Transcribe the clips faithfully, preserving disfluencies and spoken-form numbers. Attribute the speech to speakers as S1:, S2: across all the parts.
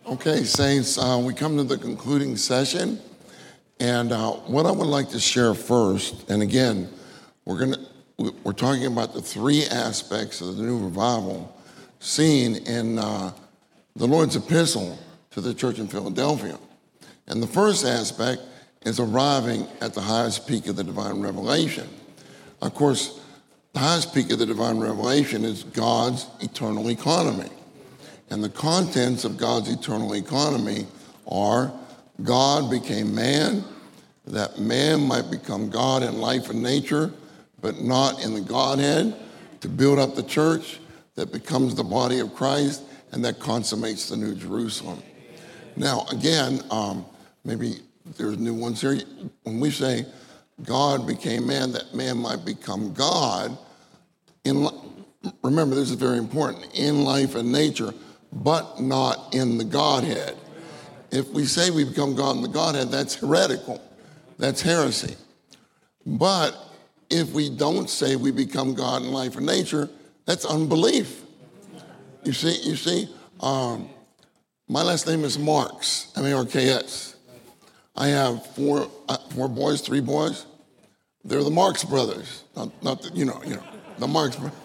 S1: Okay, Saints, uh, we come to the concluding session, and uh, what I would like to share first, and again, we're gonna we're talking about the three aspects of the new revival seen in uh, the Lord's epistle to the church in Philadelphia. And the first aspect is arriving at the highest peak of the divine revelation. Of course, the highest peak of the divine revelation is God's eternal economy. And the contents of God's eternal economy are God became man, that man might become God in life and nature, but not in the Godhead, to build up the church that becomes the body of Christ and that consummates the New Jerusalem. Now, again, um, maybe there's new ones here. When we say God became man, that man might become God, in remember, this is very important, in life and nature, but not in the Godhead. If we say we become God in the Godhead, that's heretical. That's heresy. But if we don't say we become God in life and nature, that's unbelief. You see, you see, um, my last name is Marks, M A R K S. I have four uh, four boys, three boys. They're the Marks brothers, not, not the, you know, you know, the Marks brothers.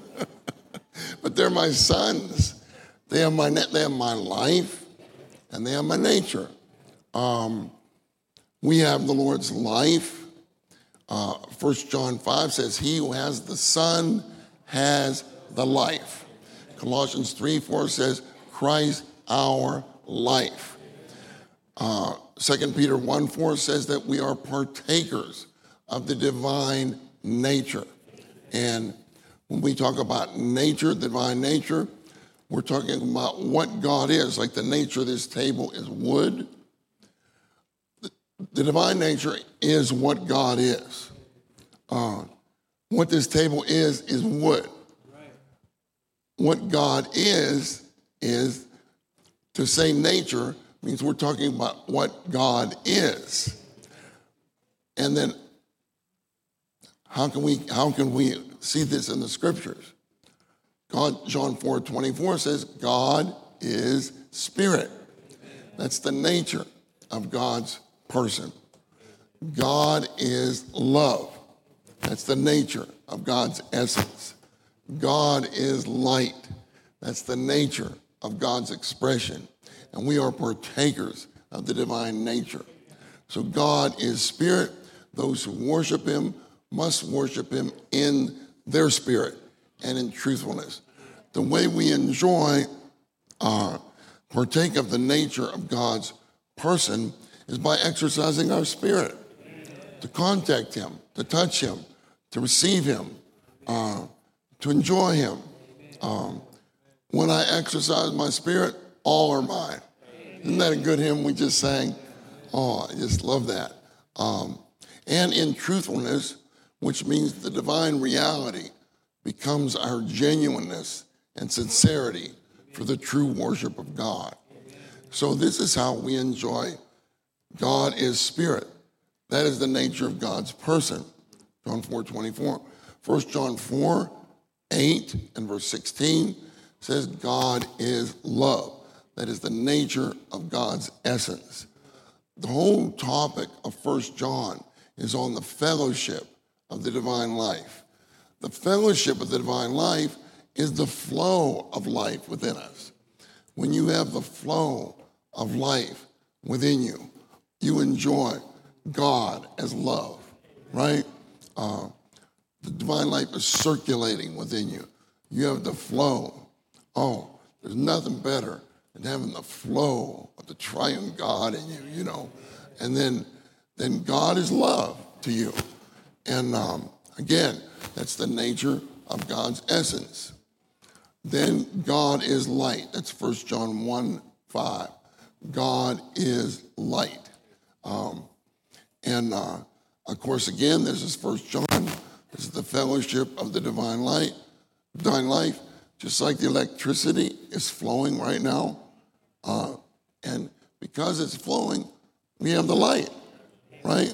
S1: But they're my sons. They have my they have my life, and they have my nature. Um, we have the Lord's life. Uh, First John five says, "He who has the Son has the life." Colossians three four says, "Christ our life." Uh, Second Peter one four says that we are partakers of the divine nature. And when we talk about nature, divine nature, we're talking about what God is. Like the nature of this table is wood. The, the divine nature is what God is. Uh, what this table is, is wood. What God is, is to say nature means we're talking about what God is. And then how can we how can we see this in the scriptures? God, John four twenty-four says, God is spirit. That's the nature of God's person. God is love. That's the nature of God's essence. God is light. That's the nature of God's expression. And we are partakers of the divine nature. So God is spirit. Those who worship him must worship him in their spirit and in truthfulness. The way we enjoy, uh, partake of the nature of God's person is by exercising our spirit, to contact him, to touch him, to receive him, uh, to enjoy him. Um, when I exercise my spirit, all are mine. Isn't that a good hymn we just sang? Oh, I just love that. Um, and in truthfulness, which means the divine reality becomes our genuineness and sincerity for the true worship of God. So this is how we enjoy God is spirit. That is the nature of God's person. John four twenty-four. First John four, eight and verse sixteen says God is love. That is the nature of God's essence. The whole topic of First John is on the fellowship of the divine life. The fellowship of the divine life is the flow of life within us. When you have the flow of life within you, you enjoy God as love, right? Uh, the divine life is circulating within you. You have the flow. Oh, there's nothing better than having the flow of the triune God in you, you know. And then, then God is love to you. And um, again, that's the nature of God's essence. Then God is light. That's First John one five. God is light. Um, and uh, of course, again, this is First John. This is the fellowship of the divine light, divine life. Just like the electricity is flowing right now. Uh, and because it's flowing, we have the light, right?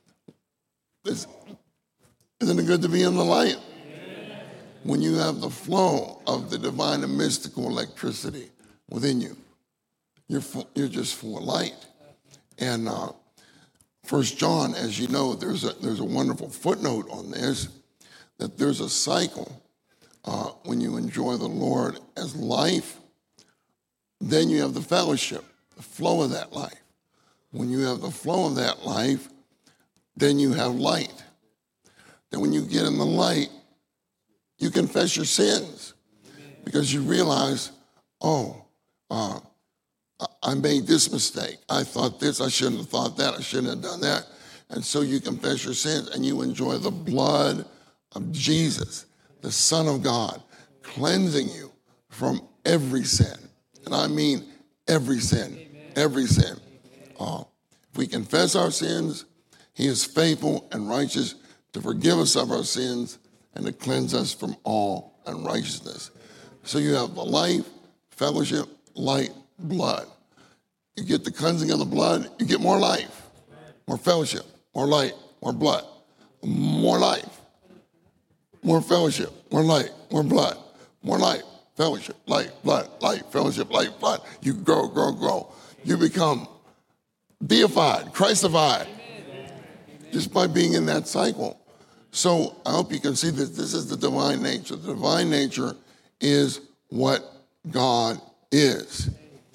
S1: It's, isn't it good to be in the light? When you have the flow of the divine and mystical electricity within you. you're full, you're just full of light. And uh, First John, as you know, there's a there's a wonderful footnote on this, that there's a cycle uh, when you enjoy the Lord as life, then you have the fellowship, the flow of that life. When you have the flow of that life, then you have light. Then when you get in the light, you confess your sins because you realize, oh, uh, I made this mistake. I thought this, I shouldn't have thought that, I shouldn't have done that. And so you confess your sins and you enjoy the blood of Jesus, the Son of God, cleansing you from every sin. And I mean every sin, every sin. Uh, if we confess our sins, he is faithful and righteous to forgive us of our sins and to cleanse us from all unrighteousness. So you have the life, fellowship, light, blood. You get the cleansing of the blood, you get more life, more fellowship, more light, more blood, more life, more fellowship, more light, more blood, more light, fellowship, light, blood, light, fellowship, light, blood. You grow, grow, grow. You become deified, Christified, just by being in that cycle. So I hope you can see that this is the divine nature. The divine nature is what God is.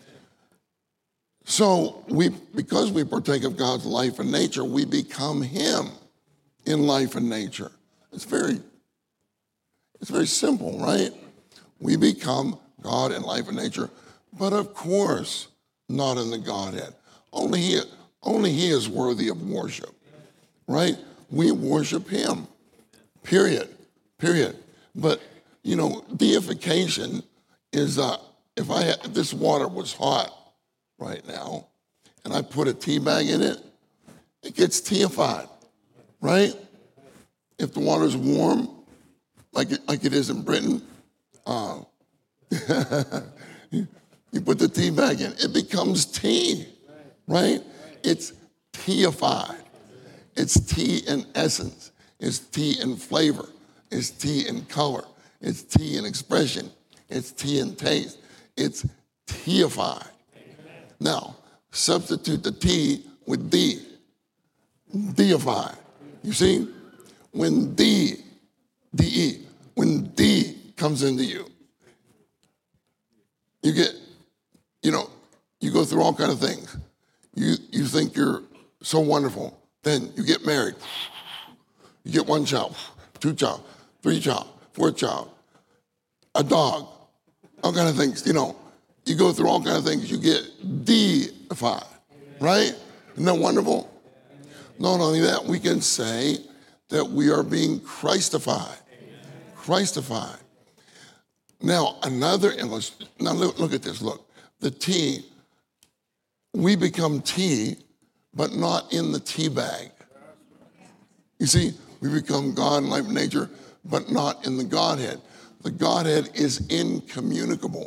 S1: So we, because we partake of God's life and nature, we become him in life and nature. It's very, it's very simple, right? We become God in life and nature, but of course, not in the Godhead. Only he, only he is worthy of worship, right? We worship him, period, period. But, you know, deification is, uh, if I had, if this water was hot right now, and I put a tea bag in it, it gets teified, right? If the water's warm, like it, like it is in Britain, uh, you, you put the tea bag in, it becomes tea, right? It's teified. It's tea in essence. It's tea in flavor. It's tea in color. It's tea in expression. It's tea in taste. It's teified. Now, substitute the T with D. Deified. You see? When D, D E, when D comes into you, you get, you know, you go through all kinds of things. You, you think you're so wonderful. Then you get married. You get one child, two child, three child, four child, a dog, all kinds of things, you know. You go through all kinds of things, you get deified, right? Isn't that wonderful? Not only that, we can say that we are being Christified. Christified. Now, another illustration, now look, look at this, look. The tea, we become tea, but not in the tea bag. You see, we become God in life and nature, but not in the Godhead. The Godhead is incommunicable.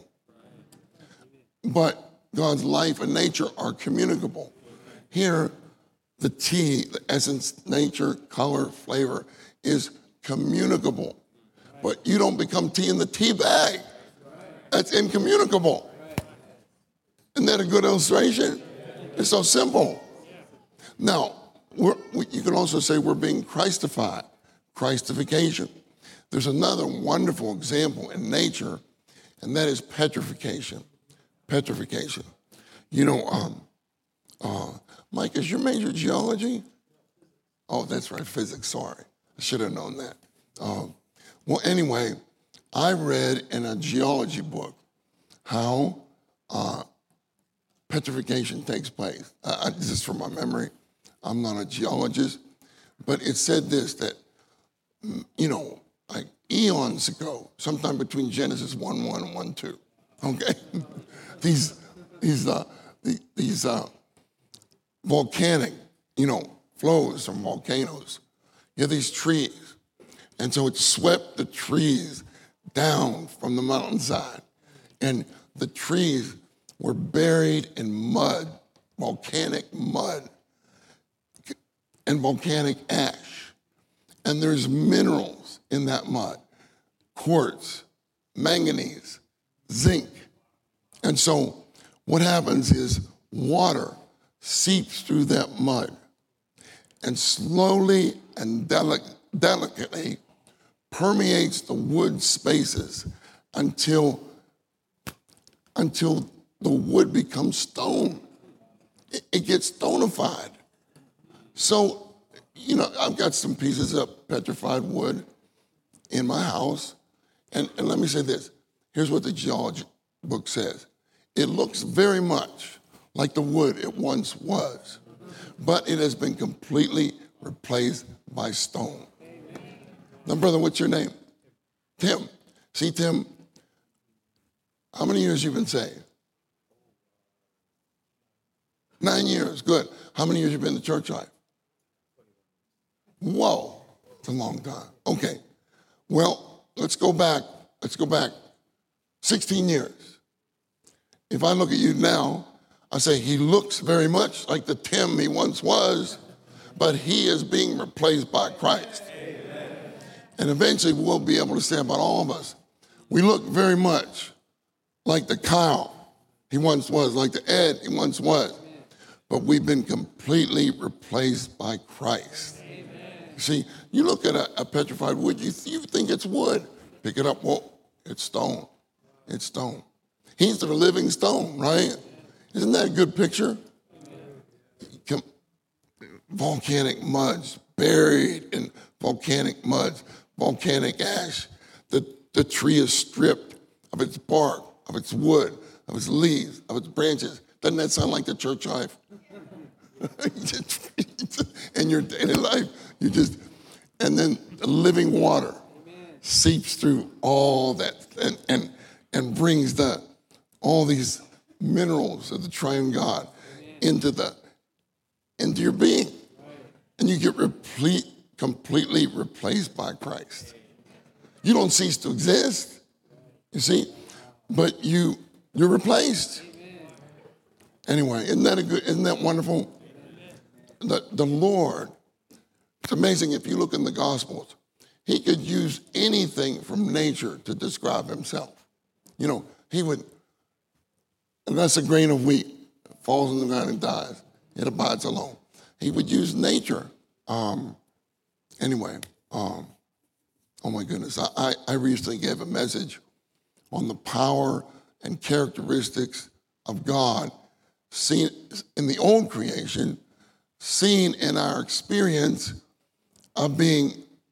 S1: But God's life and nature are communicable. Here, the tea, the essence, nature, color, flavor, is communicable. But you don't become tea in the tea bag. That's incommunicable. Isn't that a good illustration? It's so simple. Now, we're, we, you can also say we're being Christified, Christification. There's another wonderful example in nature, and that is petrification. Petrification. You know, um, uh, Mike, is your major geology? Oh, that's right, physics, sorry. I should have known that. Um, well, anyway, I read in a geology book how uh, petrification takes place. Uh, this is from my memory. I'm not a geologist, but it said this, that, you know, like eons ago, sometime between Genesis one one and one two, okay? these these uh, these uh, volcanic, you know, flows from volcanoes. You have these trees, and so it swept the trees down from the mountainside, and the trees were buried in mud, volcanic mud, and volcanic ash. And there's minerals in that mud, quartz, manganese, zinc. And so what happens is water seeps through that mud and slowly and delic- delicately permeates the wood spaces until, until the wood becomes stone. It, it gets stonified. So, you know, I've got some pieces of petrified wood in my house. And, and let me say this. Here's what the geology book says. It looks very much like the wood it once was, but it has been completely replaced by stone. Now, brother, what's your name? Tim. See, Tim, how many years you been saved? Nine years, good. How many years you been in the church life? Whoa, it's a long time. Okay, well, let's go back, let's go back sixteen years. If I look at you now, I say he looks very much like the Tim he once was, but he is being replaced by Christ. Amen. And eventually we'll be able to say about all of us, we look very much like the Kyle he once was, like the Ed he once was, but we've been completely replaced by Christ. Amen. See, you look at a, a petrified wood, you, you think it's wood. Pick it up, whoa, it's stone. It's stone. He's the living stone, right? Isn't that a good picture? Volcanic muds, buried in volcanic muds, volcanic ash. The, the tree is stripped of its bark, of its wood, of its leaves, of its branches. Doesn't that sound like the church life? In your daily life, you just, and then the living water seeps through all that and, and, and brings the all these minerals of the triune God into the into your being. And you get replete, completely replaced by Christ. You don't cease to exist, you see, but you you're replaced. Anyway, isn't that a good, isn't that wonderful? The, the Lord, it's amazing if you look in the Gospels, he could use anything from nature to describe himself. You know, he would, unless a grain of wheat falls in the ground and dies, it abides alone. He would use nature. Um, anyway, um, oh my goodness, I, I, I recently gave a message on the power and characteristics of God seen in the old creation, seen in our experience of being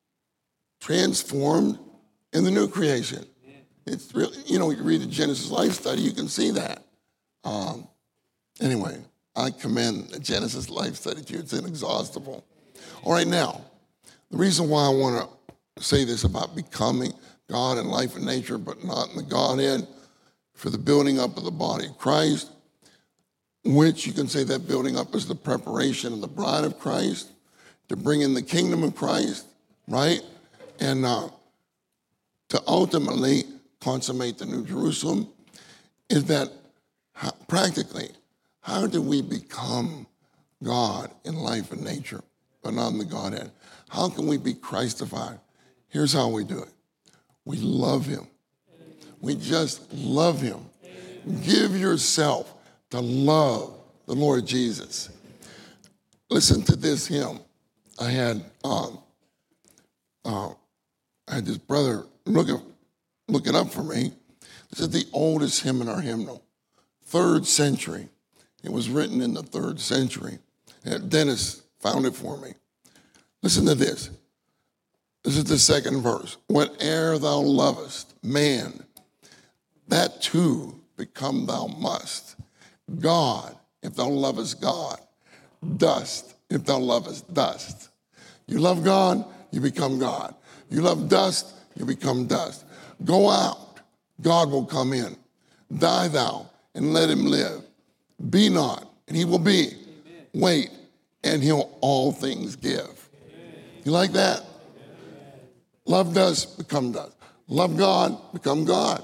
S1: transformed in the new creation. It's really, you know, you read the Genesis Life Study, you can see that. Um, anyway, I commend the Genesis Life Study to you. It's inexhaustible. All right, now, the reason why I want to say this about becoming God in life and nature, but not in the Godhead, for the building up of the body of Christ, which you can say that building up is the preparation of the bride of Christ, to bring in the kingdom of Christ, right? And uh, to ultimately consummate the New Jerusalem, is that how, practically, how do we become God in life and nature, but not in the Godhead? How can we be Christified? Here's how we do it. We love him. We just love him. Give yourself to love the Lord Jesus. Listen to this hymn. I had um, uh, I had this brother looking look it up for me. This is the oldest hymn in our hymnal, third century. It was written in the third century. And Dennis found it for me. Listen to this. This is the second verse. Whate'er thou lovest, man, that too become thou must. God, if thou lovest God, dust, if thou lovest dust. You love God, you become God. You love dust, you become dust. Go out, God will come in. Die thou, and let him live. Be not, and he will be. Amen. Wait, and he'll all things give. Amen. You like that? Amen. Love dust, become dust. Love God, become God.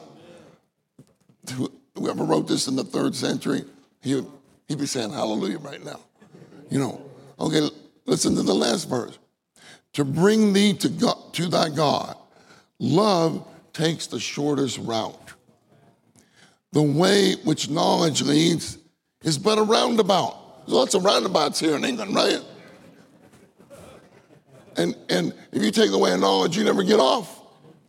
S1: Whoever wrote this in the third century, he would, he'd be saying hallelujah right now. You know, okay, listen to the last verse. To bring thee to God, to thy God, love takes the shortest route. The way which knowledge leads is but a roundabout. There's lots of roundabouts here in England, right? And, and if you take the way of knowledge, you never get off.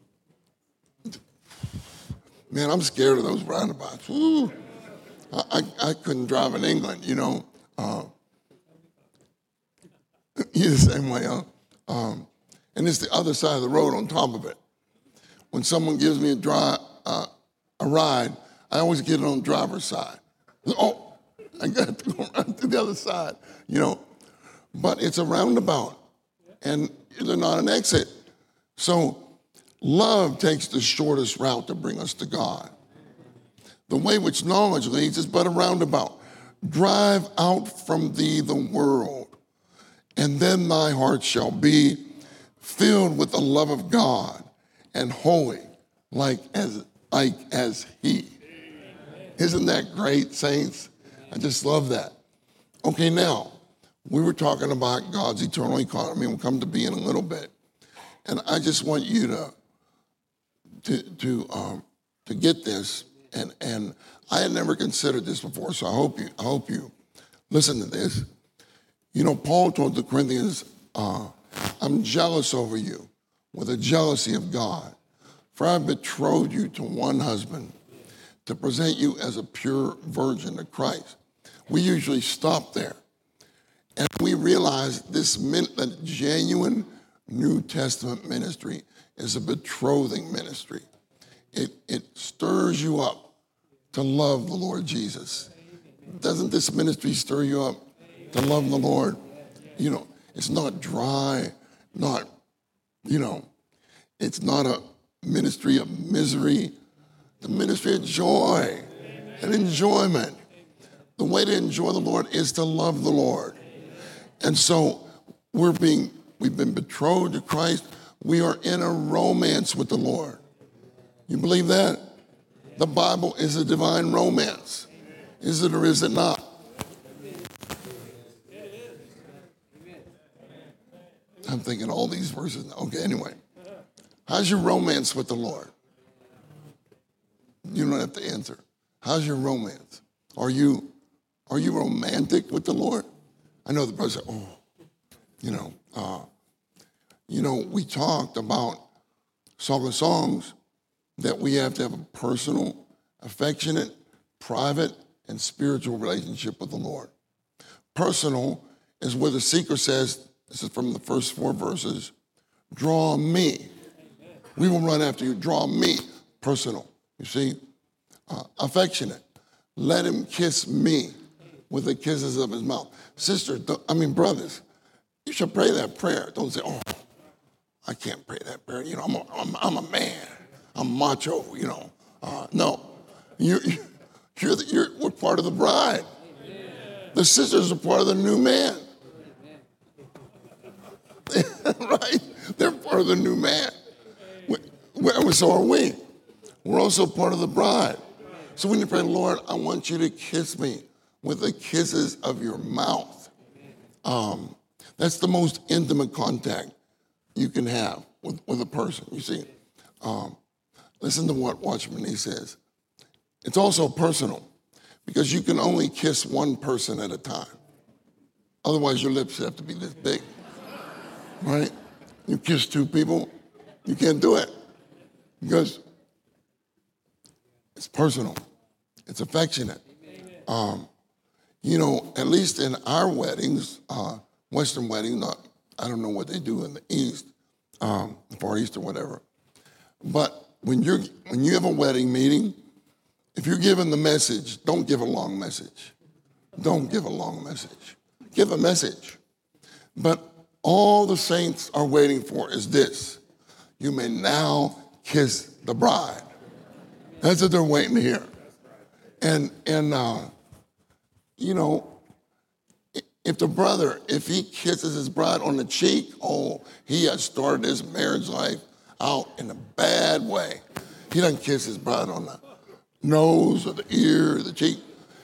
S1: Man, I'm scared of those roundabouts. Ooh. I, I, I couldn't drive in England, you know. Uh, you're the same way, huh? Um, and it's the other side of the road on top of it. When someone gives me a, dry, uh, a ride, I always get it on the driver's side. Oh, I got to go around to the other side, you know. But it's a roundabout, and they're not an exit. So love takes the shortest route to bring us to God. The way which knowledge leads is but a roundabout. Drive out from thee the world, and then thy heart shall be filled with the love of God and holy, like as, like as he. Isn't that great, saints? I just love that. Okay, now, we were talking about God's eternal economy. We'll come to be in a little bit. And I just want you to, to, to, um, to get this. And, and I had never considered this before, so I hope you, I hope you listen to this. You know, Paul told the Corinthians, uh, I'm jealous over you with the jealousy of God, for I betrothed you to one husband to present you as a pure virgin to Christ. We usually stop there. And we realize this meant that genuine New Testament ministry is a betrothing ministry. It, it stirs you up to love the Lord Jesus. Doesn't this ministry stir you up to love the Lord? You know, it's not dry, not, you know, it's not a ministry of misery. The ministry of joy and enjoyment. The way to enjoy the Lord is to love the Lord. And so we're being, we've been betrothed to Christ. We are in a romance with the Lord. You believe that? The Bible is a divine romance. Is it or is it not? I'm thinking all these verses. Okay, anyway. How's your romance with the Lord? You don't have to answer. How's your romance? Are you, are you romantic with the Lord? I know the brother said, oh, you know, uh, you know, we talked about Song of Songs that we have to have a personal, affectionate, private, and spiritual relationship with the Lord. Personal is where the seeker says, this is from the first four verses, draw me. We will run after you. Draw me. Personal. You see? Uh, affectionate. Let him kiss me with the kisses of his mouth. Sisters, I mean, brothers, you should pray that prayer. Don't say, oh, I can't pray that prayer. You know, I'm a, I'm, I'm a man. I'm macho, you know. Uh, no. You, you're, the, you're we're part of the bride. Amen. The sisters are part of the new man. Right? They're part of the new man. We, we, so are we. We're also part of the bride. So when you pray, Lord, I want you to kiss me with the kisses of your mouth. Um, that's the most intimate contact you can have with, with a person, you see. Um, listen to what Watchman Nee says. It's also personal because you can only kiss one person at a time. Otherwise, your lips have to be this big, right? You kiss two people, you can't do it because it's personal. It's affectionate. Um, you know, at least in our weddings, uh, Western weddings, not, I don't know what they do in the East, um, Far East or whatever. But when you're when you have a wedding meeting, if you're giving the message, don't give a long message. Don't give a long message. Give a message. But all the saints are waiting for is this. You may now kiss the bride. That's what they're waiting to hear. And, and uh, you know, if the brother, if he kisses his bride on the cheek, oh, he has started his marriage life out in a bad way. He doesn't kiss his bride on the nose or the ear or the cheek.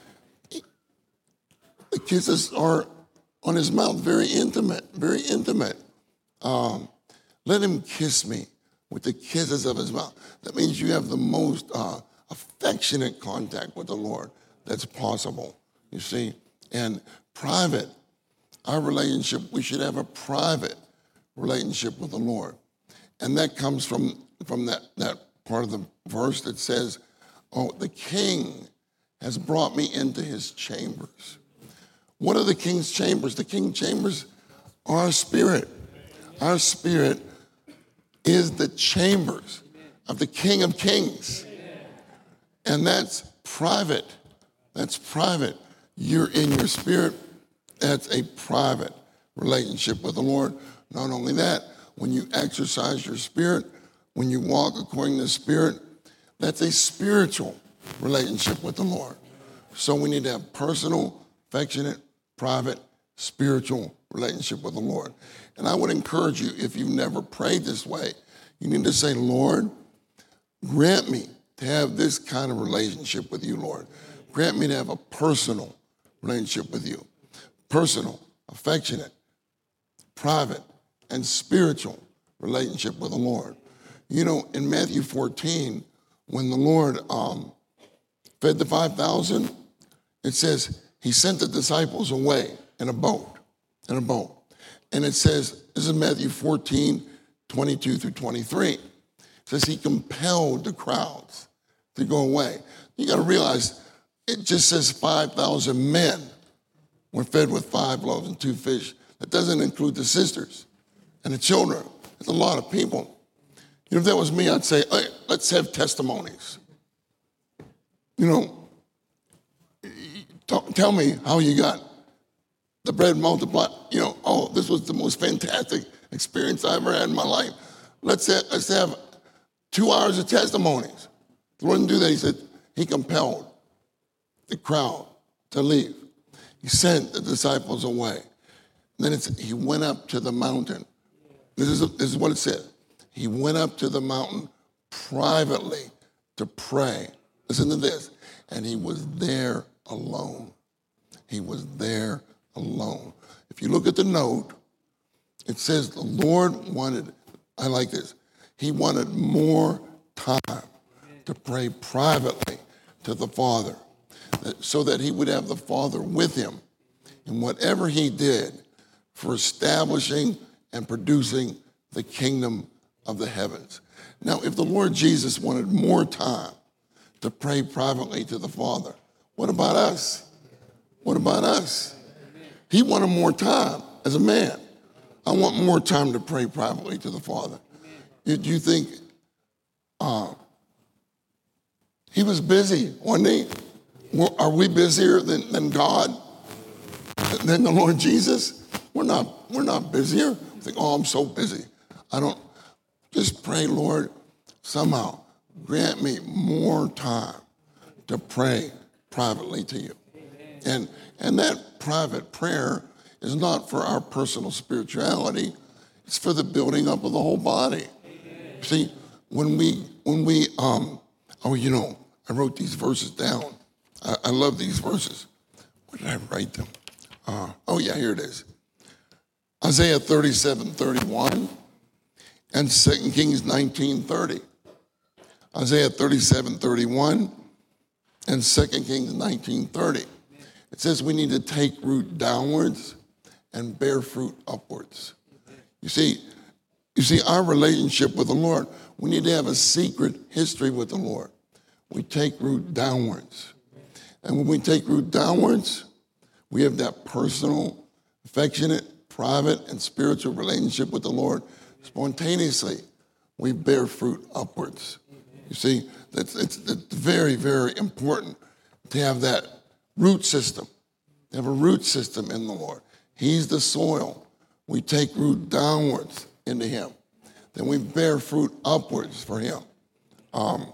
S1: The kisses are on his mouth, very intimate, very intimate. Um, let him kiss me with the kisses of his mouth. That means you have the most uh, affectionate contact with the Lord that's possible, you see. And private, our relationship, we should have a private relationship with the Lord. And that comes from, from that, that part of the verse that says, oh, the king has brought me into his chambers. What are the king's chambers? The king's chambers are our spirit. Our spirit is the chambers of the King of Kings. And that's private. That's private. You're in your spirit. That's a private relationship with the Lord. Not only that, when you exercise your spirit, when you walk according to the Spirit, that's a spiritual relationship with the Lord. So we need to have personal, affectionate, private, spiritual relationship with the Lord. And I would encourage you, if you've never prayed this way, you need to say, Lord, grant me to have this kind of relationship with you, Lord. Grant me to have a personal relationship with you. Personal, affectionate, private, and spiritual relationship with the Lord. You know, in Matthew fourteen, when the Lord um, fed the five thousand, it says he sent the disciples away in a boat, in a boat. And it says, this is Matthew fourteen, twenty-two through twenty-three. It says he compelled the crowds to go away. You got to realize, it just says five thousand men were fed with five loaves and two fish. That doesn't include the sisters and the children. It's a lot of people. You know, if that was me, I'd say, hey, let's have testimonies. You know, tell me how you got the bread multiplied. You know, oh, this was the most fantastic experience I ever had in my life. Let's have, let's have two hours of testimonies. The Lord didn't do that. He said, he compelled the crowd to leave. He sent the disciples away. And then it's, he went up to the mountain. This is, this is what it said. He went up to the mountain privately to pray. Listen to this. And he was there alone. He was there alone. If you look at the note, it says the Lord wanted, I like this, he wanted more time to pray privately to the Father so that he would have the Father with him in whatever he did for establishing and producing the kingdom of the heavens. Now, if the Lord Jesus wanted more time to pray privately to the Father, what about us? What about us? He wanted more time as a man. I want more time to pray privately to the Father. Do you think uh, he was busy, wasn't he? Are we busier than, than God, than the Lord Jesus? We're not, we're not busier. I think, oh, I'm so busy. I don't, just pray, Lord, somehow grant me more time to pray privately to you. And, and that private prayer is not for our personal spirituality. It's for the building up of the whole body. Amen. See, when we, when we, um, oh, you know, I wrote these verses down. I, I love these verses. Where did I write them? Uh, oh, yeah, here it is. Isaiah thirty-seven thirty-one and Second Kings nineteen thirty. Isaiah thirty-seven thirty-one and Second Kings nineteen thirty. It says we need to take root downwards and bear fruit upwards. You see, you see, our relationship with the Lord, we need to have a secret history with the Lord. We take root downwards. And when we take root downwards, we have that personal, affectionate, private, and spiritual relationship with the Lord. Spontaneously, we bear fruit upwards. You see, that's, it's, it's very, very important to have that root system, to have a root system in the Lord. He's the soil. We take root downwards into him. Then we bear fruit upwards for him. Um,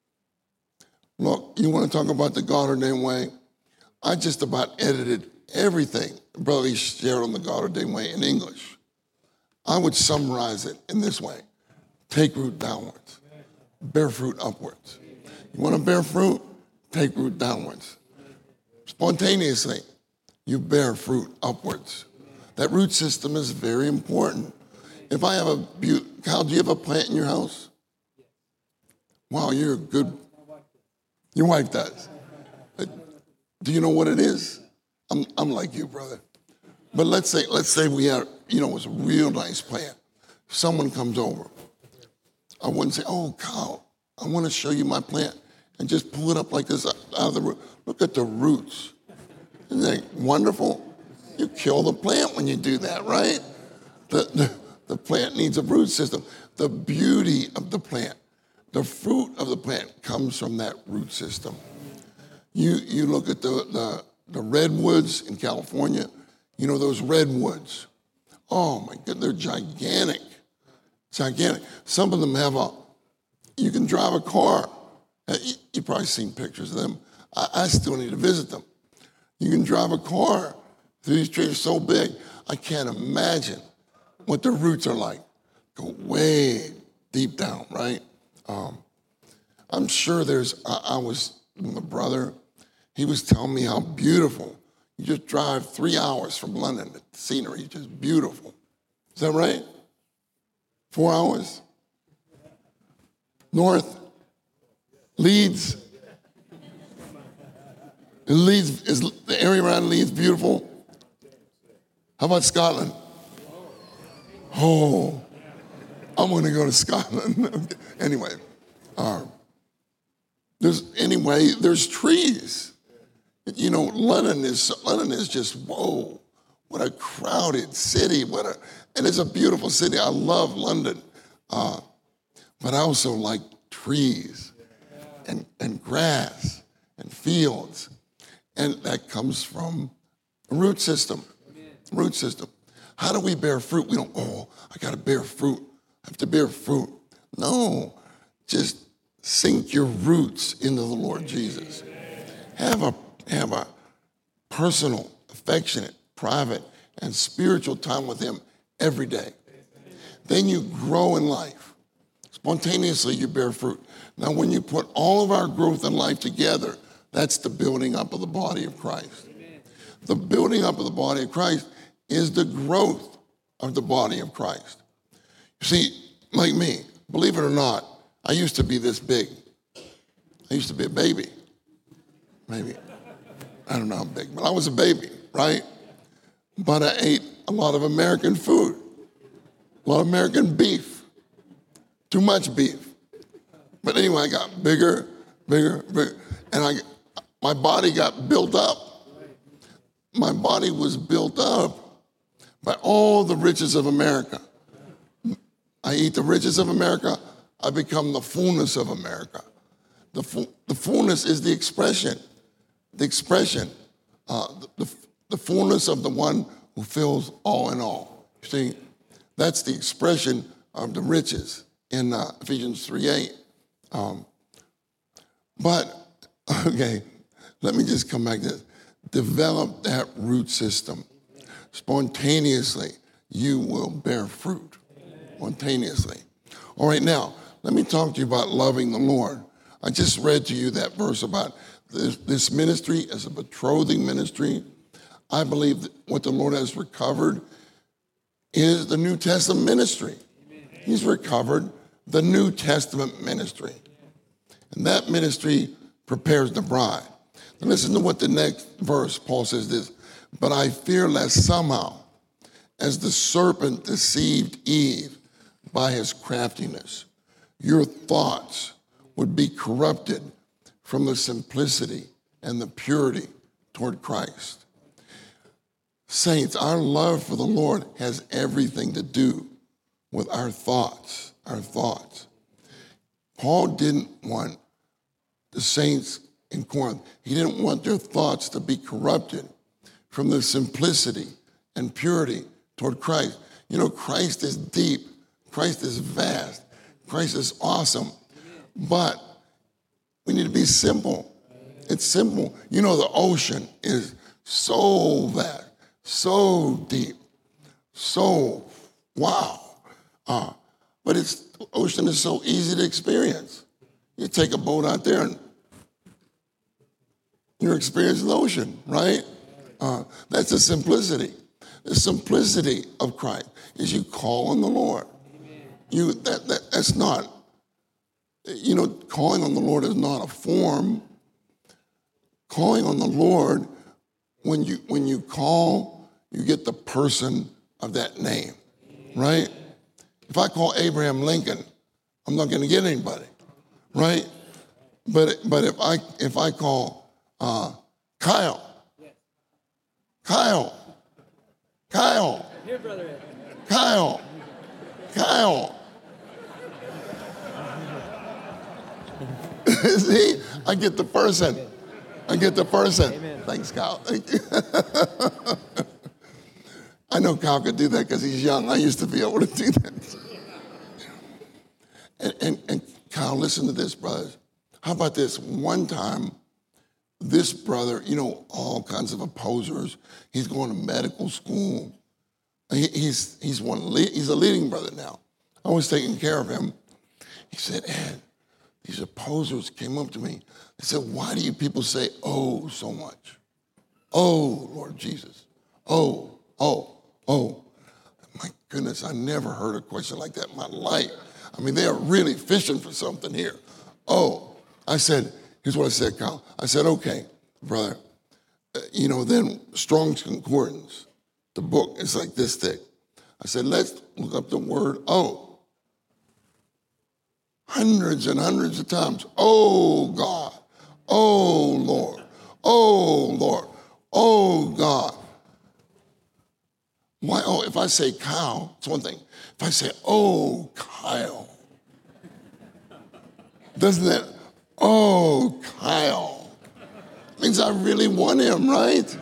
S1: look, you want to talk about the God-ordained way? I just about edited everything Brother shared on the God-ordained way in English. I would summarize it in this way. Take root downwards. Bear fruit upwards. You want to bear fruit? Take root downwards. Spontaneously, you bear fruit upwards. That root system is very important. If I have a, Kyle, do you have a plant in your house? Wow, you're a good, Your wife does. Do you know what it is? I'm, I'm like you, brother. But let's say, let's say we have, you know, it's a real nice plant. Someone comes over. I wouldn't say, oh, Kyle, I want to show you my plant, and just pull it up like this out of the root. Look at the roots. Isn't that wonderful? You kill the plant when you do that, right? The, the, the plant needs a root system. The beauty of the plant, the fruit of the plant comes from that root system. You, you look at the, the, the redwoods in California, you know those redwoods. Oh my God, they're gigantic, gigantic. Some of them have a, you can drive a car. You, you've probably seen pictures of them. I, I still need to visit them. You can drive a car through these trees so big, I can't imagine what the roots are like. Go way deep down, right? Um, I'm sure there's, I, I was with my brother, he was telling me how beautiful. You just drive three hours from London, the scenery is just beautiful. Is that right? Four hours? North? Leeds? Leeds, is the area around Leeds beautiful? How about Scotland? Oh, I'm going to go to Scotland. Anyway, uh, there's anyway, there's trees. You know, London is London is just whoa, what a crowded city. What a and it's a beautiful city. I love London, uh, but I also like trees and and grass and fields, and that comes from a root system. Root system. How do we bear fruit? We don't, oh, I got to bear fruit. I have to bear fruit. No, just sink your roots into the Lord Jesus. Have a, have a personal, affectionate, private, and spiritual time with him every day. Then you grow in life. Spontaneously, you bear fruit. Now, when you put all of our growth in life together, that's the building up of the body of Christ. The building up of the body of Christ is the growth of the body of Christ. You see, like me, believe it or not, I used to be this big. I used to be a baby. Maybe. I don't know how big, but I was a baby, right? But I ate a lot of American food, a lot of American beef, too much beef. But anyway, I got bigger, bigger, bigger, and I, my body got built up. My body was built up by all the riches of America. I eat the riches of America, I become the fullness of America. The, fu- the fullness is the expression, the expression, uh, the, the, the fullness of the one who fills all in all. You see, that's the expression of the riches in uh, Ephesians three eight. Um, but, okay, let me just come back to this. Develop that root system. Spontaneously, you will bear fruit. Spontaneously. All right, now, let me talk to you about loving the Lord. I just read to you that verse about this, this ministry as a betrothing ministry. I believe that what the Lord has recovered is the New Testament ministry. He's recovered the New Testament ministry. And that ministry prepares the bride. Now listen to what the next verse, Paul says this, but I fear lest somehow, as the serpent deceived Eve by his craftiness, your thoughts would be corrupted from the simplicity and the purity toward Christ. Saints, our love for the Lord has everything to do with our thoughts, our thoughts. Paul didn't want the saints in Corinth, he didn't want their thoughts to be corrupted from the simplicity and purity toward Christ. You know, Christ is deep, Christ is vast, Christ is awesome, but we need to be simple. It's simple. You know, the ocean is so vast, so deep, so wow. Uh, but it's, the ocean is so easy to experience. You take a boat out there and you're experiencing the ocean, right? Uh, that's the simplicity. The simplicity of Christ is you call on the Lord. You that, that that's not, you know, calling on the Lord is not a form. calling on the Lord, when you when you call, you get the person of that name, right? If I call Abraham Lincoln, I'm not going to get anybody, right? But but if I if I call uh, Kyle, Kyle, Kyle,
S2: Here, brother.
S1: Kyle, Kyle. See, I get the person. I get the person.
S2: Amen.
S1: Thanks, Kyle. Thank you. I know Kyle could do that because he's young. I used to be able to do that. And, and, and Kyle, listen to this, brothers. How about this? One time, this brother, you know, all kinds of opposers. He's going to medical school. He, he's he's one. He's a leading brother now. I was taking care of him. He said, Ed, these opposers came up to me. They said, why do you people say, oh, so much? Oh, Lord Jesus. Oh, oh, oh. My goodness, I never heard a question like that in my life. I mean, they are really fishing for something here. Oh, I said, here's what I said, Kyle. I said, okay, brother, uh, you know, then Strong's Concordance, the book is like this thick. I said, let's look up the word oh. Hundreds and hundreds of times. Oh, God. Oh, Lord. Oh, Lord. Oh, God. Why? Oh, if I say cow, it's one thing. If I say, oh, Kyle, doesn't that, oh, Kyle, means I really want him, right?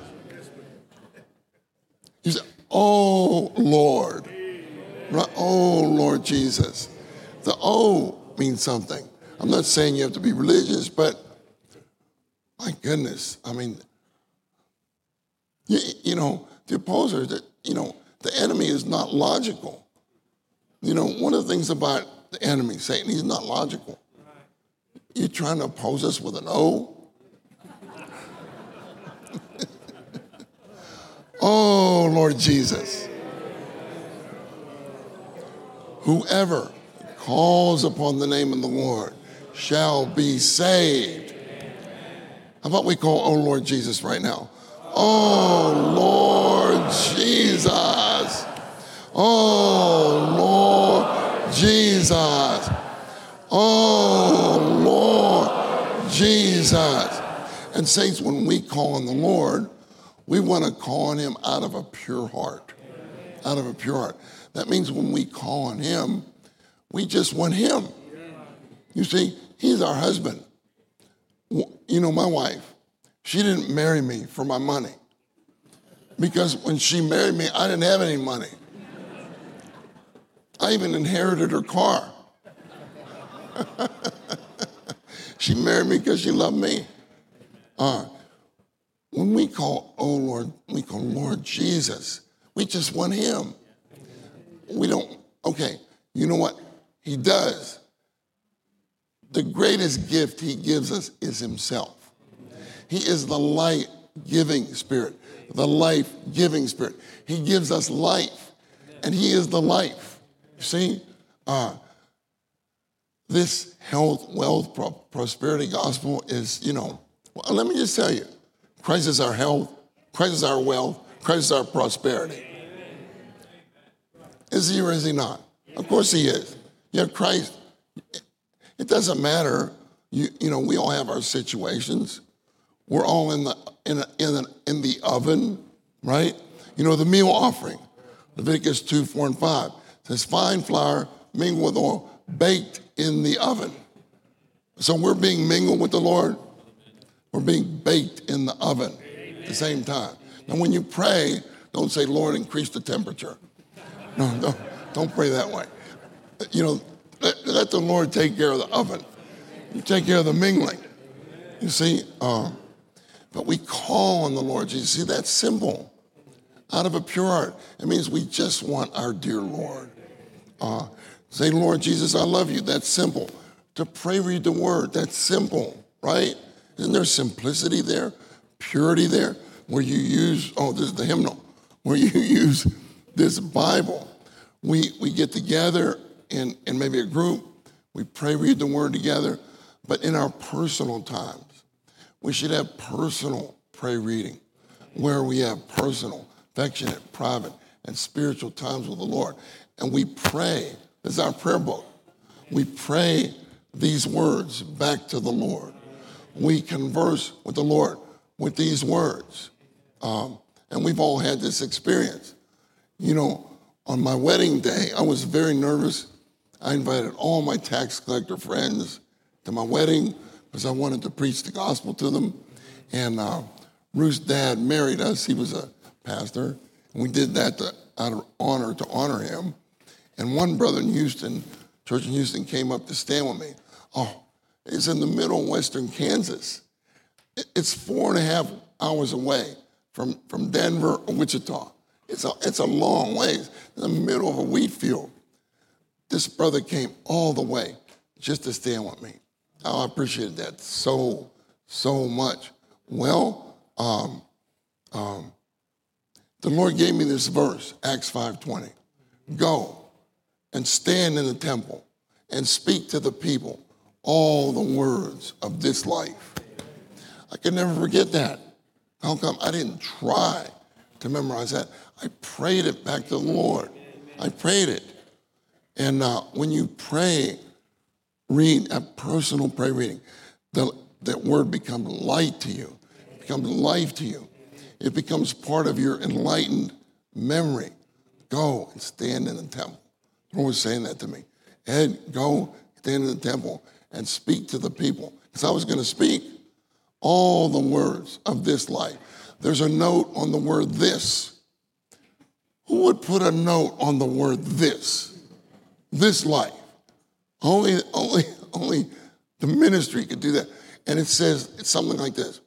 S1: You say, oh, Lord. Right? Oh, Lord Jesus. The O means something. I'm not saying you have to be religious, but my goodness, I mean, you, you know, the opposers, that you know, the enemy is not logical. You know, one of the things about the enemy, Satan, he's not logical. You're trying to oppose us with an O? Oh, Lord Jesus. Whoever calls upon the name of the Lord shall be saved. How about we call, oh, Lord Jesus right now? Oh, Lord Jesus. Oh, Lord Jesus. Oh, Lord Jesus. And saints, when we call on the Lord, we want to call on him out of a pure heart. Out of a pure heart. That means when we call on him, we just want him. You see, he's our husband. You know, my wife, she didn't marry me for my money. Because when she married me, I didn't have any money. I even inherited her car. She married me because she loved me. Uh, when we call, oh Lord, we call Lord Jesus, we just want him. We don't, okay, you know what? He does. The greatest gift he gives us is himself. He is the light-giving spirit, the life-giving spirit. He gives us life, and he is the life. You see, uh, this health, wealth, pro- prosperity gospel is, you know, well, let me just tell you, Christ is our health, Christ is our wealth, Christ is our prosperity. Is he or is he not? Of course he is. Yeah, Christ, it doesn't matter. You, you know, we all have our situations. We're all in the in a, in, a, in the oven, right? You know, the meal offering, Leviticus two, four, and five says, fine flour mingled with oil, baked in the oven. So we're being mingled with the Lord. We're being baked in the oven at the same time. Now, when you pray, don't say, Lord, increase the temperature. No, don't, don't pray that way. You know, let, let the Lord take care of the oven. You take care of the mingling. You see, uh, but we call on the Lord Jesus. See, that's simple. Out of a pure heart. It means we just want our dear Lord. Uh, say, Lord Jesus, I love you. That's simple. To pray, read the word. That's simple, right? Isn't there simplicity there? Purity there? Where you use, oh, this is the hymnal. Where you use this Bible. We we get together in, in maybe a group. We pray, read the word together. But in our personal times, we should have personal prayer reading where we have personal, affectionate, private, and spiritual times with the Lord. And we pray. This is our prayer book. We pray these words back to the Lord. We converse with the Lord with these words. Um, and we've all had this experience. You know, on my wedding day, I was very nervous. I invited all my tax collector friends to my wedding because I wanted to preach the gospel to them. And uh, Ruth's dad married us. He was a pastor. And we did that to, out of honor, to honor him. And one brother in Houston, church in Houston, came up to stand with me. Oh, it's in the middle of western Kansas. It's four and a half hours away from, from Denver or Wichita. It's a, it's a long ways in the middle of a wheat field. This brother came all the way just to stand with me. Oh, I appreciated that so, so much. Well, um, um, the Lord gave me this verse, Acts five twenty. Go and stand in the temple and speak to the people all the words of this life. I can never forget that. How come I didn't try to memorize that? I prayed it back to the Lord. I prayed it. And uh, when you pray, read a personal prayer reading, the, that word becomes light to you. It becomes life to you. It becomes part of your enlightened memory. Go and stand in the temple. The Lord was saying that to me. Ed, go stand in the temple and speak to the people. Because I was going to speak all the words of this life. There's a note on the word this. Who would put a note on the word this? This life. Only, only, only the ministry could do that. And it says, it's something like this.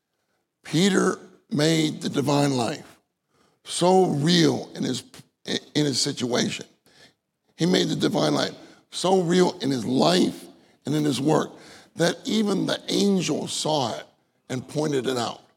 S1: Peter made the divine life so real in his, in his situation. He made the divine life so real in his life and in his work that even the angels saw it and pointed it out.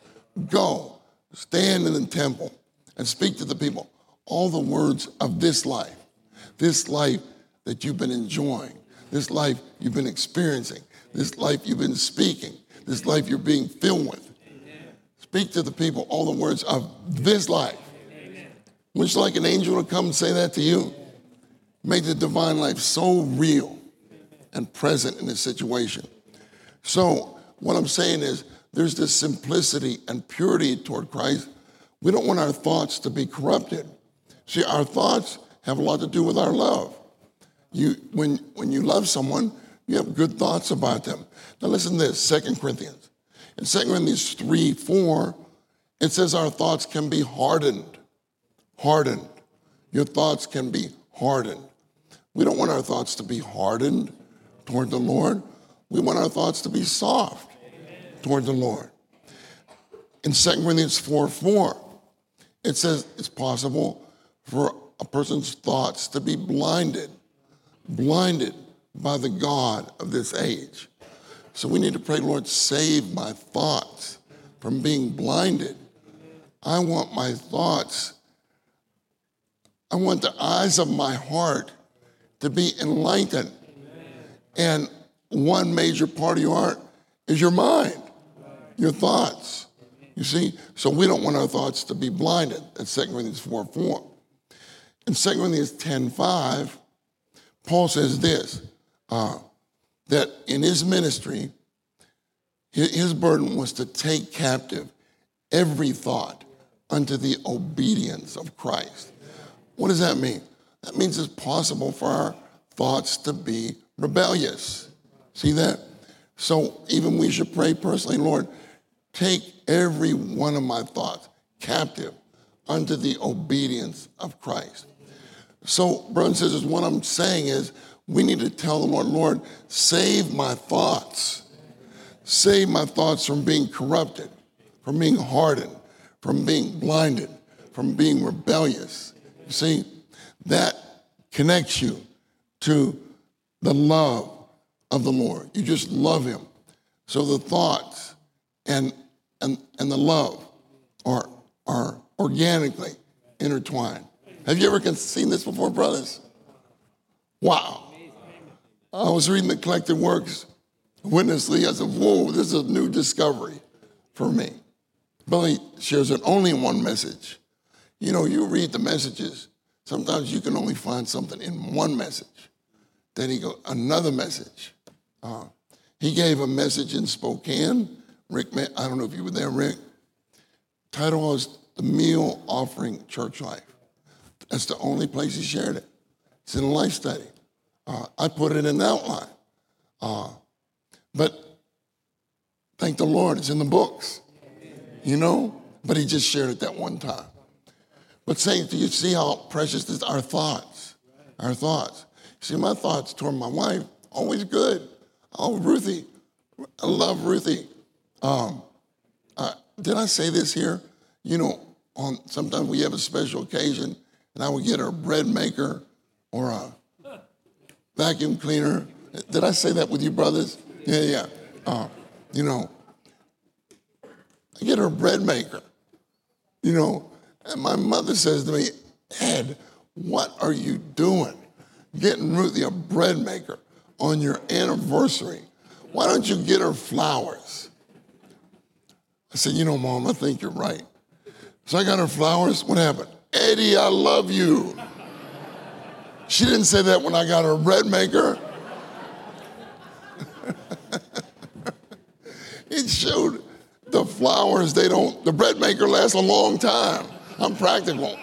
S1: Go, stand in the temple and speak to the people all the words of this life, this life that you've been enjoying, this life you've been experiencing, this life you've been speaking, this life you're being filled with. Amen. Speak to the people all the words of this life. Amen. Wouldn't you like an angel to come and say that to you? Make the divine life so real and present in this situation. So what I'm saying is there's this simplicity and purity toward Christ. We don't want our thoughts to be corrupted. See, our thoughts have a lot to do with our love. You, when, when you love someone, you have good thoughts about them. Now listen to this, Second Corinthians. In Second Corinthians three, four, it says our thoughts can be hardened. Hardened. Your thoughts can be hardened. We don't want our thoughts to be hardened toward the Lord. We want our thoughts to be soft toward the Lord. In Second Corinthians four, four, it says it's possible for a person's thoughts to be blinded, blinded by the God of this age. So we need to pray, Lord, save my thoughts from being blinded. I want my thoughts, I want the eyes of my heart to be enlightened. And one major part of your heart is your mind, your thoughts. You see? So we don't want our thoughts to be blinded. That's Second Corinthians four, four. In Second Corinthians ten, five, Paul says this, uh, that in his ministry, his burden was to take captive every thought unto the obedience of Christ. What does that mean? That means it's possible for our thoughts to be rebellious. See that? So even we should pray personally, Lord, take every one of my thoughts captive unto the obedience of Christ. So, brothers and sisters, what I'm saying is we need to tell the Lord, Lord, save my thoughts. Save my thoughts from being corrupted, from being hardened, from being blinded, from being rebellious. You see, that connects you to the love of the Lord. You just love him. So the thoughts and and, and the love are, are organically intertwined. Have you ever seen this before, brothers? Wow. I was reading the collected works Witness Lee, I said, whoa, this is a new discovery for me. Billy shares it only in one message. You know, you read the messages, sometimes you can only find something in one message. Then he goes, another message. Uh, he gave a message in Spokane. Rick, I don't know if you were there, Rick. Title was The Meal Offering Church Life. That's the only place he shared it. It's in a life study. Uh, I put it in the outline. Uh, but thank the Lord, it's in the books, you know? But he just shared it that one time. But saints, do you see how precious this our thoughts, our thoughts. See, my thoughts toward my wife, always good. Oh, Ruthie, I love Ruthie. Um, uh, did I say this here? You know, on sometimes we have a special occasion, and I would get her a bread maker or a vacuum cleaner. Did I say that with you, brothers? Yeah, yeah. Uh, you know, I get her a bread maker, you know, and my mother says to me, Ed, what are you doing? Getting Ruthie a bread maker on your anniversary. Why don't you get her flowers? I said, you know, Mom, I think you're right. So I got her flowers. What happened? Eddie, I love you. She didn't say that when I got her a bread maker. It showed the flowers, they don't, the bread maker lasts a long time. I'm practical.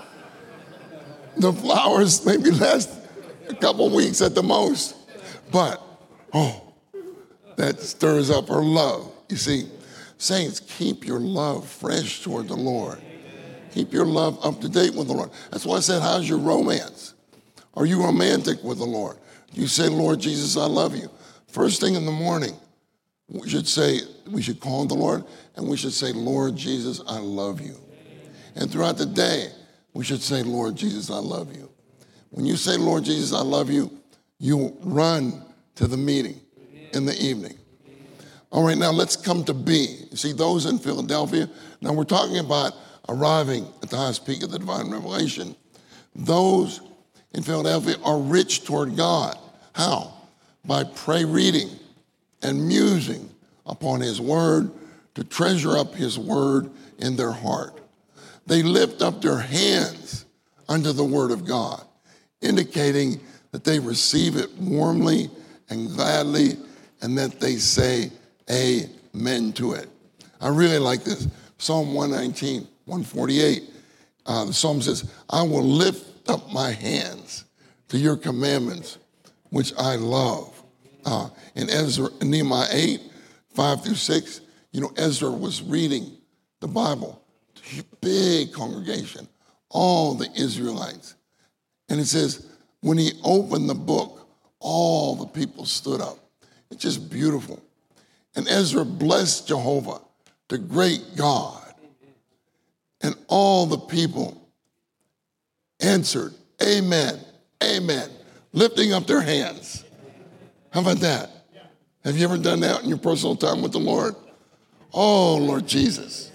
S1: The flowers maybe last a couple weeks at the most. But, oh, that stirs up her love. You see, saints, keep your love fresh toward the Lord. Keep your love up to date with the Lord. That's why I said, how's your romance? Are you romantic with the Lord? You say, Lord Jesus, I love you. First thing in the morning, we should say, we should call on the Lord, and we should say, Lord Jesus, I love you. And throughout the day, we should say, Lord Jesus, I love you. When you say, Lord Jesus, I love you, you run to the meeting in the evening. All right, now let's come to B. You see, those in Philadelphia, now we're talking about arriving at the highest peak of the divine revelation. Those in Philadelphia are rich toward God. How? By pray reading and musing upon his word, to treasure up his word in their heart. They lift up their hands unto the word of God, indicating that they receive it warmly and gladly, and that they say amen to it. I really like this. Psalm one nineteen, one forty-eight. Uh, the psalm says, I will lift up my hands to your commandments, which I love. Uh, in Ezra, in Nehemiah eight, five through six, you know, Ezra was reading the Bible, big congregation, all the Israelites. And it says, when he opened the book, all the people stood up. It's just beautiful. And Ezra blessed Jehovah, the great God. And all the people answered, amen, amen, lifting up their hands. How about that? Have you ever done that in your personal time with the Lord? Oh, Lord Jesus.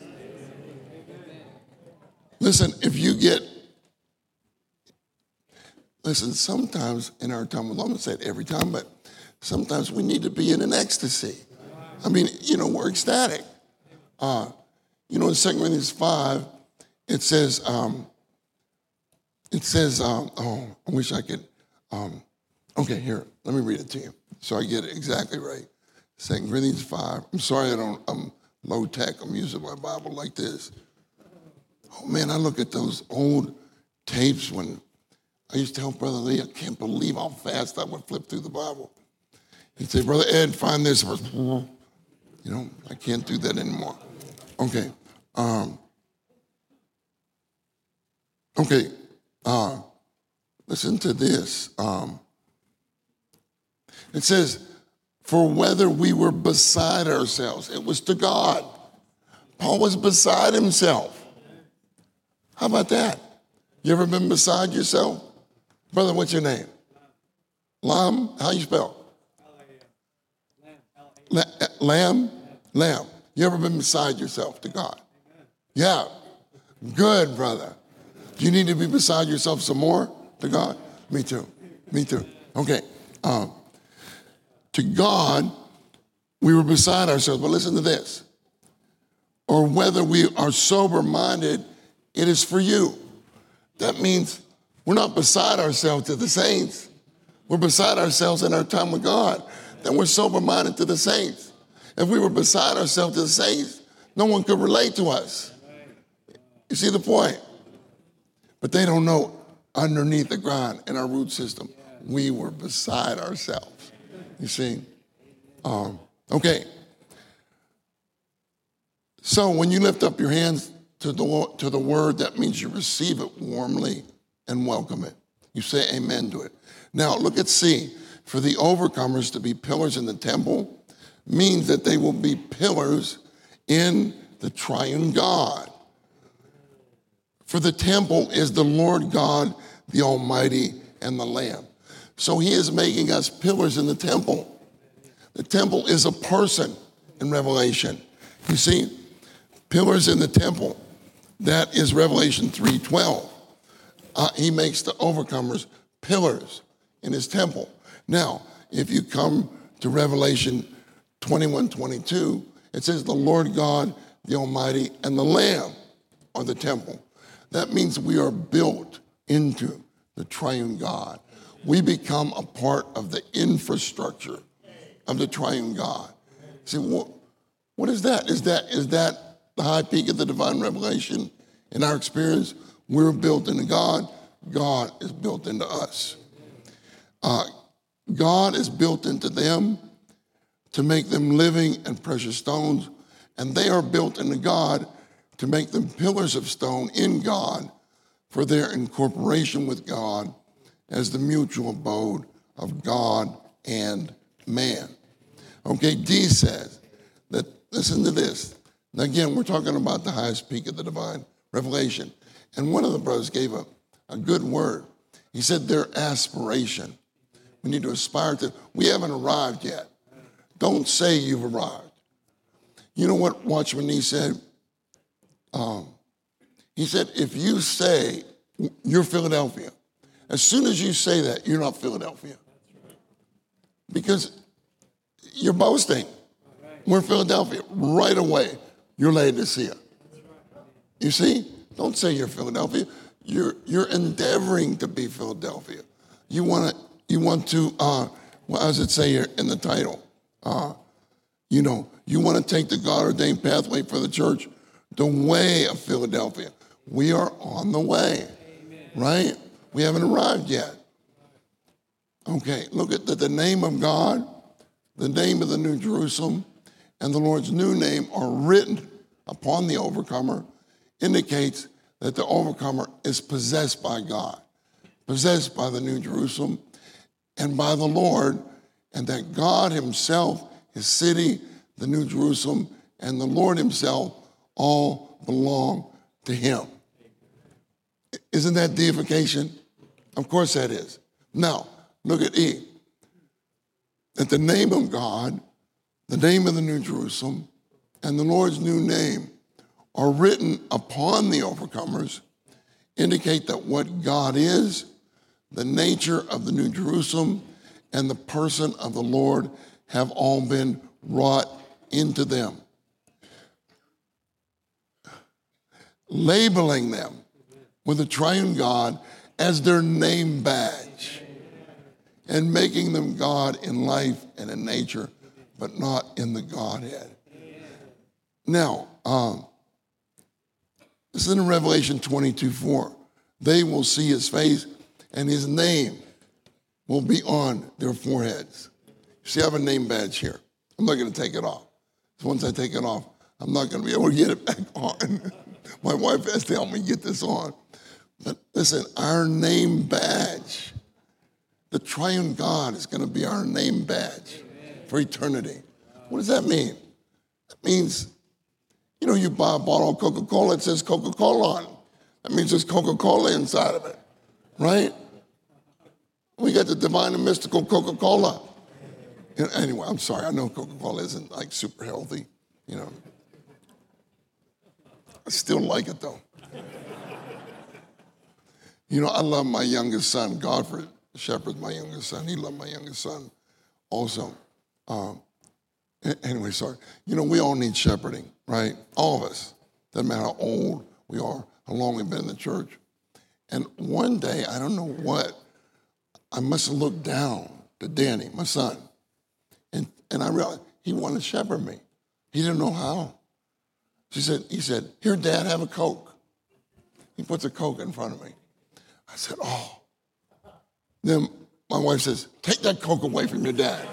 S1: Listen, if you get, listen, sometimes in our time, well, I'm going to say it every time, but sometimes we need to be in an ecstasy. I mean, you know, we're ecstatic. Uh, you know, in Second Corinthians five, it says, um, it says, um, oh, I wish I could, um, okay, here, let me read it to you so I get it exactly right. Second Corinthians five. I'm sorry I don't, I'm low tech. I'm using my Bible like this. Oh, man, I look at those old tapes when I used to tell Brother Lee, I can't believe how fast I would flip through the Bible. He'd say, Brother Ed, find this verse. You know, I can't do that anymore. Okay. Um, okay. Uh, listen to this. Um, it says, for whether we were beside ourselves, it was to God. Paul was beside himself. How about that? You ever been beside yourself? Brother, what's your name? Lam? How you spell? La- Lamb? Lamb. You ever been beside yourself to God? Yeah. Good, brother. Do you need to be beside yourself some more to God? Me too. Me too. Okay. Um, to God, we were beside ourselves. But listen to this. Or whether we are sober-minded, it is for you. That means we're not beside ourselves to the saints. We're beside ourselves in our time with God. Then we're sober-minded to the saints. If we were beside ourselves to the saints, no one could relate to us. You see the point? But they don't know underneath the ground in our root system, we were beside ourselves. You see? Um, okay. So when you lift up your hands to the, to the word, that means you receive it warmly and welcome it. You say amen to it. Now look at C. For the overcomers to be pillars in the temple means that they will be pillars in the triune God. For the temple is the Lord God, the Almighty, and the Lamb. So he is making us pillars in the temple. The temple is a person in Revelation. You see, pillars in the temple, that is Revelation three twelve. Uh, he makes the overcomers pillars in his temple. Now, if you come to Revelation twenty-one twenty-two, it says the Lord God, the Almighty, and the Lamb are the temple. That means we are built into the triune God. We become a part of the infrastructure of the triune God. See, what, what is that? Is that is that the high peak of the divine revelation? In our experience, we're built into God. God is built into us. Uh, God is built into them to make them living and precious stones, and they are built into God to make them pillars of stone in God for their incorporation with God as the mutual abode of God and man. Okay, D says that, listen to this. Now again, we're talking about the highest peak of the divine revelation. And one of the brothers gave a, a good word. He said their aspiration. We need to aspire to, we haven't arrived yet. Don't say you've arrived. You know what Watchman Nee said? Um, he said, if you say you're Philadelphia, as soon as you say that, you're not Philadelphia. Because you're boasting. We're Philadelphia. Right away, you're Laodicea. You see? Don't say you're Philadelphia. You're, you're endeavoring to be Philadelphia. You want to, you want to, uh, what does it say here in the title? Uh, you know, you want to take the God-ordained pathway for the church, the way of Philadelphia. We are on the way, Amen. Right? We haven't arrived yet. Okay, look at the, the name of God, the name of the New Jerusalem, and the Lord's new name are written upon the overcomer, indicates that the overcomer is possessed by God, possessed by the New Jerusalem and by the Lord, and that God himself, his city, the New Jerusalem, and the Lord himself all belong to him. Isn't that deification? Of course that is. Now, look at E. That the name of God, the name of the New Jerusalem, and the Lord's new name are written upon the overcomers, indicate that what God is, the nature of the New Jerusalem, and the person of the Lord have all been wrought into them. Labeling them with the triune God as their name badge and making them God in life and in nature, but not in the Godhead. Now, um, this is in Revelation twenty-two four. They will see his face and his name will be on their foreheads. See, I have a name badge here. I'm not going to take it off. So once I take it off, I'm not going to be able to get it back on. My wife has to help me get this on. But listen, our name badge, the triune God is going to be our name badge for eternity. What does that mean? That means, you know, you buy a bottle of Coca-Cola, it says Coca-Cola on it. That means there's Coca-Cola inside of it, right? We got the divine and mystical Coca-Cola. Anyway, I'm sorry, I know Coca-Cola isn't like super healthy, you know. I still like it though. You know, I love my youngest son, Godfrey Shepherd's my youngest son. He loved my youngest son also. Um, Anyway, sorry. You know, we all need shepherding, right? All of us. Doesn't matter how old we are, how long we've been in the church. And one day, I don't know what, I must have looked down to Danny, my son, and, and I realized he wanted to shepherd me. He didn't know how. She said, he said, here, Dad, have a Coke. He puts a Coke in front of me. I said, oh. Then my wife says, take that Coke away from your dad.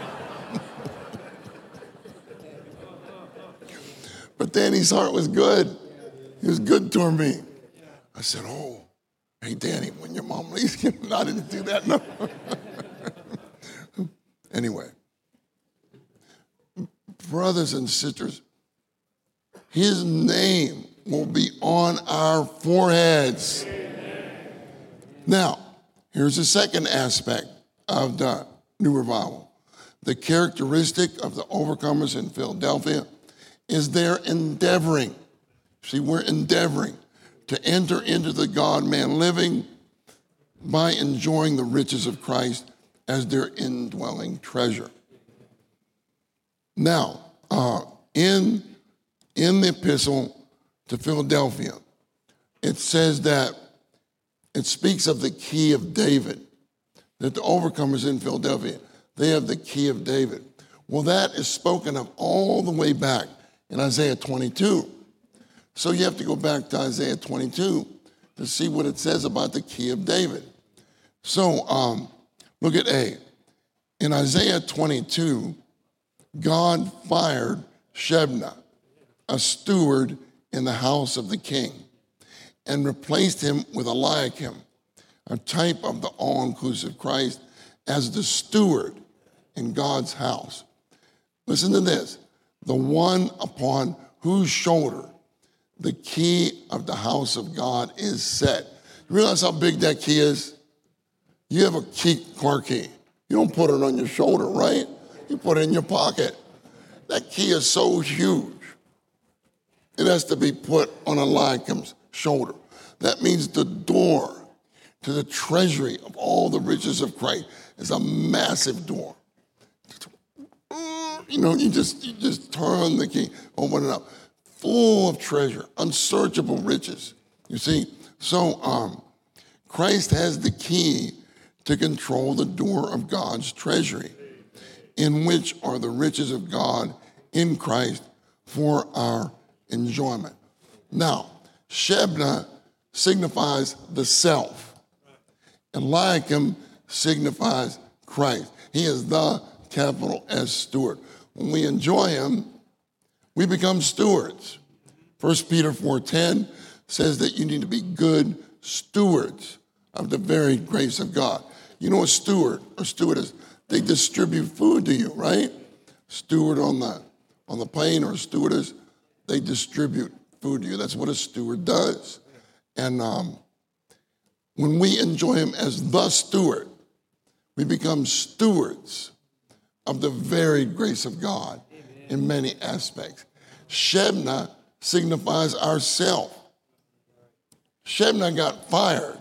S1: But Danny's heart was good. He was good toward me. I said, oh, hey, Danny, when your mom leaves, no, I didn't do that, no. Anyway, brothers and sisters, his name will be on our foreheads. Now, here's the second aspect of the new revival. The characteristic of the overcomers in Philadelphia is they're endeavoring. See, we're endeavoring to enter into the God-man living by enjoying the riches of Christ as their indwelling treasure. Now, uh, in, in the epistle to Philadelphia, it says that it speaks of the key of David, that the overcomers in Philadelphia, they have the key of David. Well, that is spoken of all the way back in Isaiah twenty-two. So you have to go back to Isaiah twenty-two to see what it says about the key of David. So um, look at A. In Isaiah twenty-two, God fired Shebna, a steward in the house of the king, and replaced him with Eliakim, a type of the all-inclusive Christ, as the steward in God's house. Listen to this. The one upon whose shoulder the key of the house of God is set. You realize how big that key is? You have a key, car key. You don't put it on your shoulder, right? You put it in your pocket. That key is so huge. It has to be put on Eliakim's shoulder. That means the door to the treasury of all the riches of Christ is a massive door. You know, you just you just turn the key, open it up, full of treasure, unsearchable riches. You see, so um, Christ has the key to control the door of God's treasury, in which are the riches of God in Christ for our enjoyment. Now, Shebna signifies the self. Eliakim signifies Christ. He is the capital S steward. When we enjoy him, we become stewards. First Peter four ten says that you need to be good stewards of the very grace of God. You know, a steward or stewardess, they distribute food to you, right? Steward on the on the plane or a stewardess, they distribute food to you. That's what a steward does. And um, when we enjoy him as the steward, we become stewards of the very grace of God. Amen. In many aspects. Shebna signifies ourself. Shebna got fired.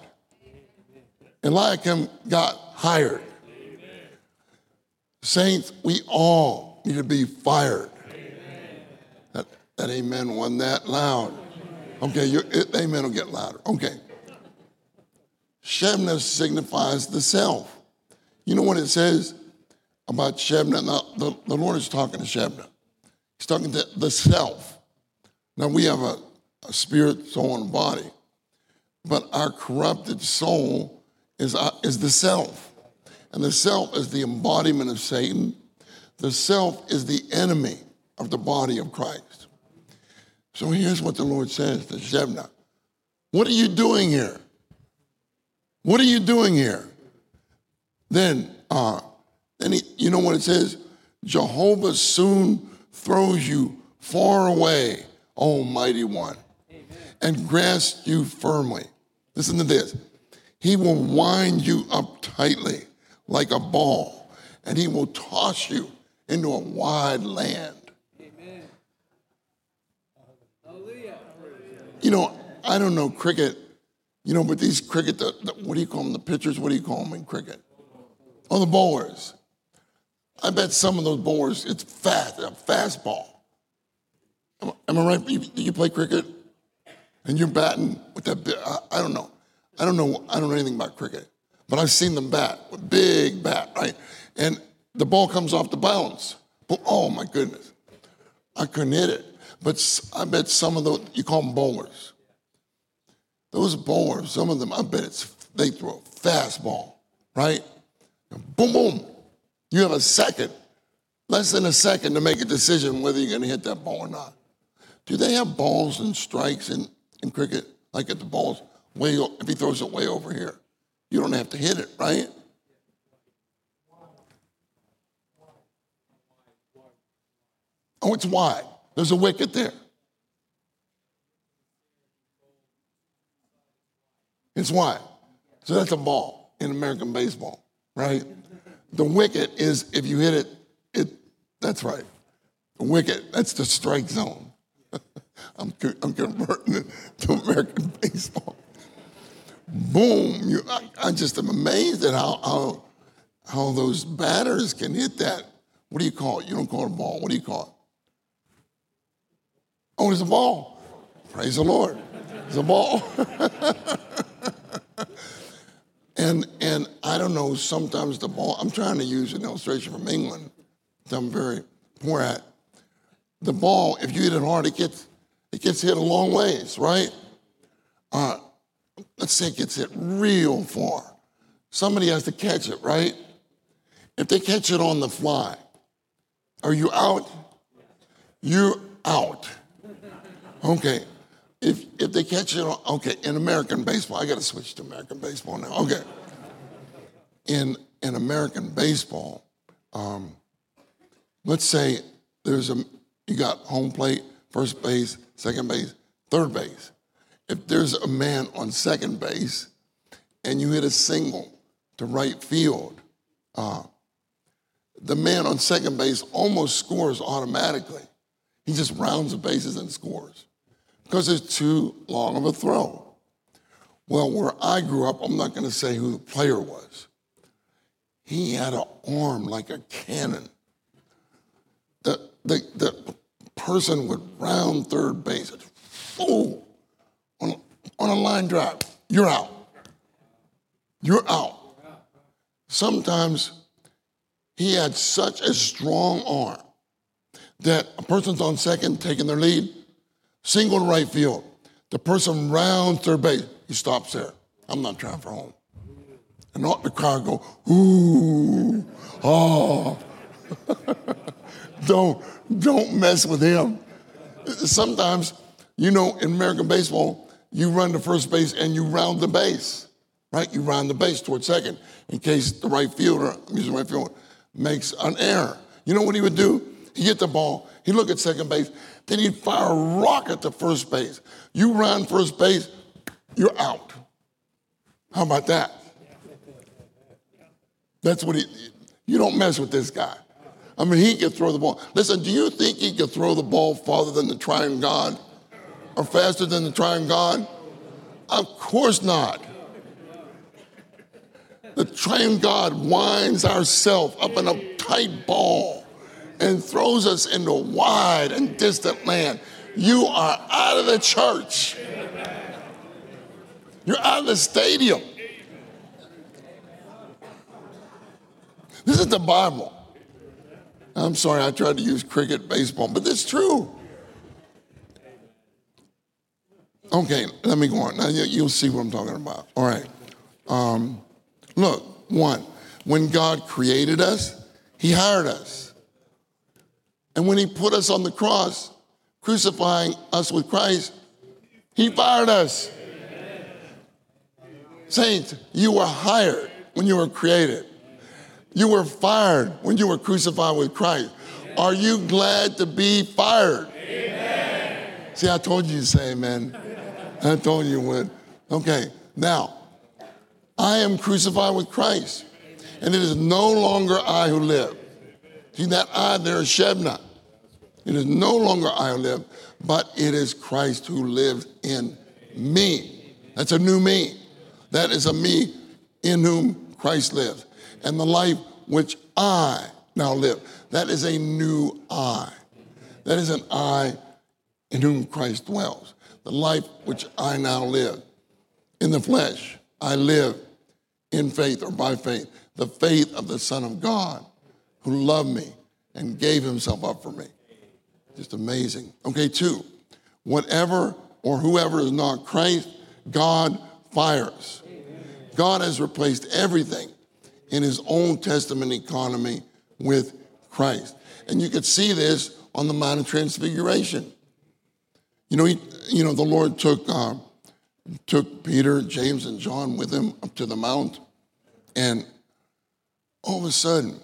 S1: Eliakim got hired. Amen. Saints, we all need to be fired. That, that amen wasn't that loud. Okay, your it, amen will get louder. Okay. Shebna signifies the self. You know what it says about Shebna? Now, the, the Lord is talking to Shebna. He's talking to the self. Now, we have a, a spirit, soul, and body. But our corrupted soul is, uh, is the self. And the self is the embodiment of Satan. The self is the enemy of the body of Christ. So here's what the Lord says to Shebna. What are you doing here? What are you doing here? Then, uh, then he, you know what it says? Jehovah soon throws you far away, Almighty One, Amen. And grasps you firmly. Listen to this. He will wind you up tightly like a ball, and he will toss you into a wide land. Amen. You know, I don't know cricket, you know, but these cricket, the, the, what do you call them, the pitchers, what do you call them in cricket? Oh, the bowlers. I bet some of those bowlers, it's fast, a fastball. Am, am I right? You, you play cricket? And you're batting with that big, I, I don't know. I don't know, I don't know anything about cricket. But I've seen them bat with big bat, right? And the ball comes off the bounce. Oh my goodness. I couldn't hit it. But I bet some of those, you call them bowlers. Those bowlers, some of them, I bet it's, they throw a fastball, right? And boom, boom. You have a second, less than a second to make a decision whether you're going to hit that ball or not. Do they have balls and strikes in, in cricket? Like at the ball's way, if he throws it way over here, you don't have to hit it, right? Oh, it's wide. There's a wicket there. It's wide. So that's a ball in American baseball, right? The wicket is, if you hit it, it that's right. The wicket, that's the strike zone. I'm, I'm converting it to American baseball. Boom. You, I, I just am amazed at how, how, how those batters can hit that. What do you call it? You don't call it a ball. What do you call it? Oh, it's a ball. Praise the Lord. It's a ball. and and I don't know, sometimes the ball, I'm trying to use an illustration from England that I'm very poor at. The ball, if you hit it hard, it gets it gets hit a long ways, right? Uh, let's say it gets hit real far. Somebody has to catch it, right? If they catch it on the fly, are you out? You're out. Okay. If if they catch it on, okay, in American baseball, I got to switch to American baseball now. Okay. In in American baseball, um, let's say there's a, you got home plate, first base, second base, third base. If there's a man on second base and you hit a single to right field, uh, the man on second base almost scores automatically. He just rounds the bases and scores because it's too long of a throw. Well, where I grew up, I'm not going to say who the player was. He had an arm like a cannon. The, the, the person would round third base. Oh, on, on a line drive, you're out. You're out. Sometimes he had such a strong arm that a person's on second taking their lead, single to right field. The person rounds third base. He stops there. I'm not trying for home. And all the crowd go, ooh, oh. don't, don't mess with him. Sometimes, you know, in American baseball, you run to first base and you round the base, right? You round the base towards second in case the right fielder, I'm using right fielder, makes an error. You know what he would do? He'd get the ball, he'd look at second base, then he'd fire a rocket to first base. You round first base, you're out. How about that? That's what he, you don't mess with this guy. I mean, he can throw the ball. Listen, do you think he could throw the ball farther than the triune God? Or faster than the triune God? Of course not. The triune God winds ourselves up in a tight ball and throws us into a wide and distant land. You are out of the church. You're out of the stadium. This is the Bible. I'm sorry, I tried to use cricket, baseball, but this is true. Okay, let me go on. Now you'll see what I'm talking about. All right. Um, look, one, when God created us, he hired us. And when he put us on the cross, crucifying us with Christ, he fired us. Amen. Saints, you were hired when you were created. You were fired when you were crucified with Christ. Amen. Are you glad to be fired? Amen. See, I told you to say amen. I told you you would. Okay, now, I am crucified with Christ, and it is no longer I who live. See that I there is Shebna. It is no longer I who live, but it is Christ who lives in me. That's a new me. That is a me in whom Christ lives. And the life which I now live. That is a new I. That is an I in whom Christ dwells. The life which I now live in the flesh, I live in faith or by faith. The faith of the Son of God who loved me and gave himself up for me. Just amazing. Okay, two, whatever or whoever is not Christ, God fires. God has replaced everything in his Old Testament economy with Christ. And you could see this on the Mount of Transfiguration. You know, he, you know, the Lord took uh, took Peter, James, and John with him up to the mount, and all of a sudden,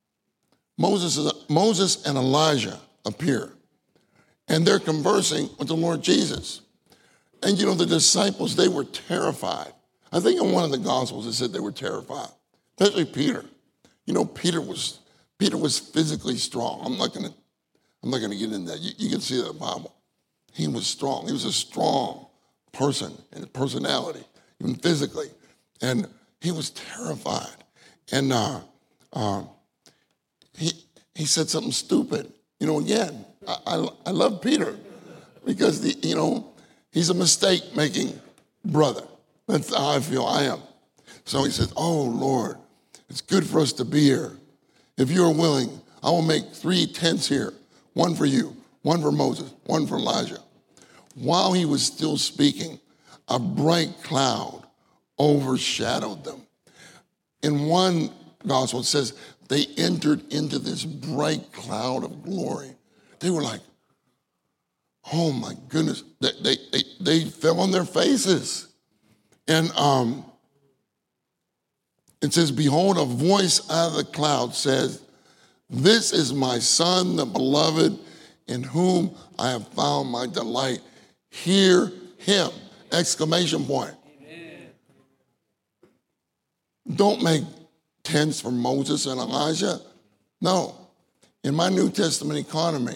S1: Moses, Moses and Elijah appear, and they're conversing with the Lord Jesus. And you know, the disciples, they were terrified. I think in one of the Gospels it said they were terrified, especially Peter. You know, Peter was Peter was physically strong. I'm not gonna I'm not gonna get into that. You, you can see that in the Bible. He was strong. He was a strong person in personality, even physically, and he was terrified. And uh, uh, he he said something stupid. You know, again, I, I, I love Peter because the, you know he's a mistake-making brother. That's how I feel I am. So he says, "Oh Lord, it's good for us to be here. If you are willing, I will make three tents here, one for you, one for Moses, one for Elijah." While he was still speaking, a bright cloud overshadowed them. In one gospel, it says they entered into this bright cloud of glory. They were like, oh my goodness. They, they, they, they fell on their faces. And um, it says, behold, a voice out of the cloud says, this is my son, the beloved, in whom I have found my delight. Hear him! Exclamation point. Amen. Don't make tents for Moses and Elijah. No. In my New Testament economy,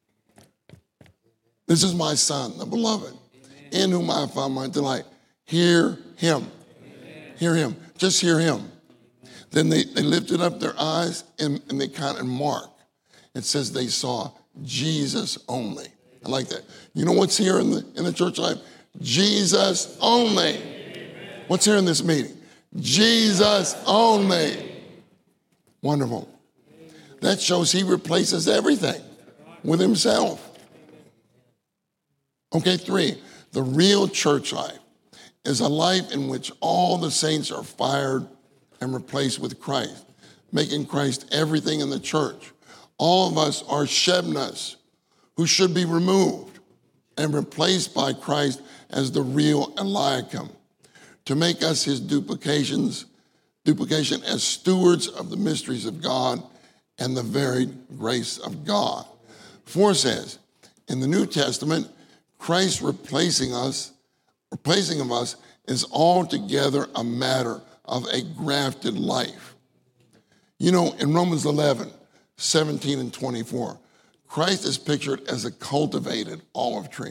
S1: this is my son, the beloved, amen, in whom I have found my delight. Hear him. Amen. Hear him. Just hear him. Then they, they lifted up their eyes and, and they kind of marked. It says they saw Jesus only. I like that. You know what's here in the in the church life? Jesus only. Amen. What's here in this meeting? Jesus only. Wonderful. That shows he replaces everything with himself. Okay, three. The real church life is a life in which all the saints are fired and replaced with Christ, making Christ everything in the church. All of us are Shebnas, who should be removed and replaced by Christ as the real Eliakim, to make us his duplications, duplication as stewards of the mysteries of God and the varied grace of God. Four says, in the New Testament, Christ replacing us, replacing of us is altogether a matter of a grafted life. You know, in Romans eleven, seventeen and twenty-four, Christ is pictured as a cultivated olive tree.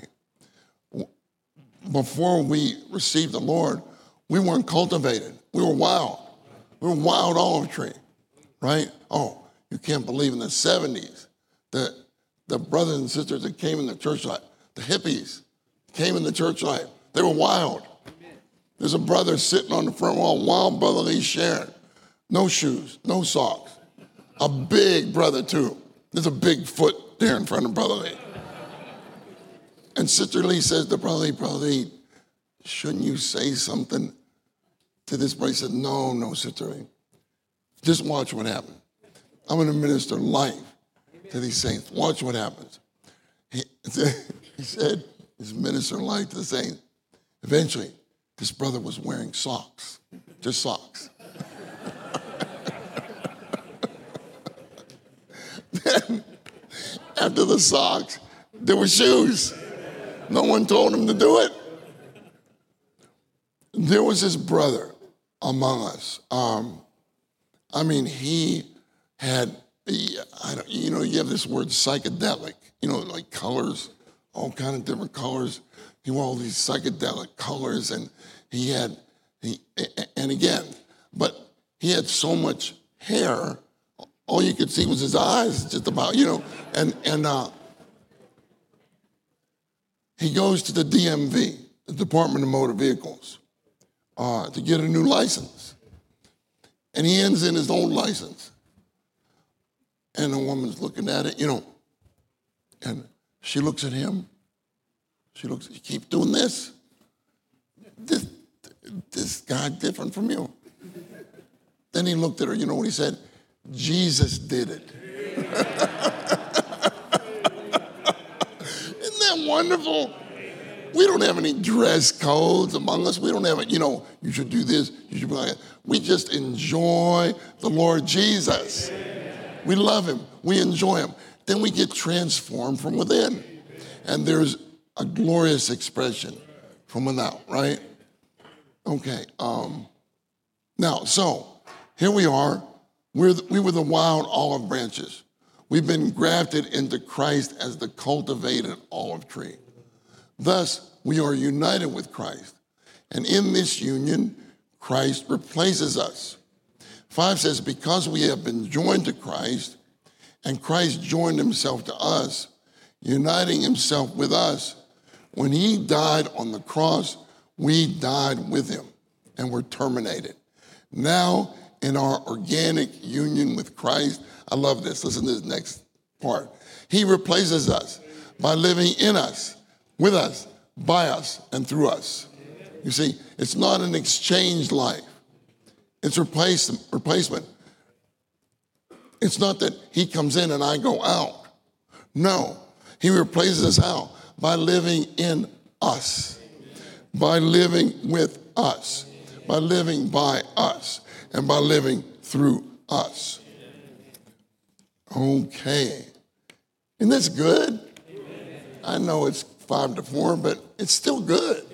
S1: Before we received the Lord, we weren't cultivated. We were wild. We were a wild olive tree, right? Oh, you can't believe in the seventies, the, the brothers and sisters that came in the church life, the hippies came in the church life. They were wild. There's a brother sitting on the front wall, wild brotherly Sharon. No shoes, no socks. A big brother too. There's a big foot there in front of Brother Lee. And Sister Lee says to Brother Lee, Brother Lee, shouldn't you say something to this brother? He said, no, no, Sister Lee. Just watch what happens. I'm going to minister life to these saints. Watch what happens. He, he said, he's ministering life to the saints. Eventually, this brother was wearing socks, just socks. Then, after the socks, there were shoes. No one told him to do it. There was this brother among us. Um, I mean, he had, he, I don't, you know, you have this word psychedelic, you know, like colors, all kind of different colors. He wore all these psychedelic colors, and he had, he, and again, but he had so much hair all you could see was his eyes, just about, you know. And, and uh, he goes to the D M V, the Department of Motor Vehicles, uh, to get a new license. And he ends in his own license. And the woman's looking at it, you know, and she looks at him. She looks, you keep doing this? This, this guy different from you. Then he looked at her, you know what he said? Jesus did it. Isn't that wonderful? We don't have any dress codes among us. We don't have, a, you know, you should do this, you should be like that. We just enjoy the Lord Jesus. We love him. We enjoy him. Then we get transformed from within. And there's a glorious expression from without, right? Okay. Um, now, so here we are. We're the, we were the wild olive branches. We've been grafted into Christ as the cultivated olive tree. Thus, we are united with Christ. And in this union, Christ replaces us. Five says, because we have been joined to Christ, and Christ joined himself to us, uniting himself with us, when he died on the cross, we died with him and were terminated. Now, in our organic union with Christ, I love this. Listen to this next part. He replaces us by living in us, with us, by us, and through us. You see, it's not an exchange life. It's replace, replacement. It's not that he comes in and I go out. No, he replaces us how? By living in us, by living with us, by living by us, and by living through us. Okay. Isn't this good? I know it's five to four, but it's still good.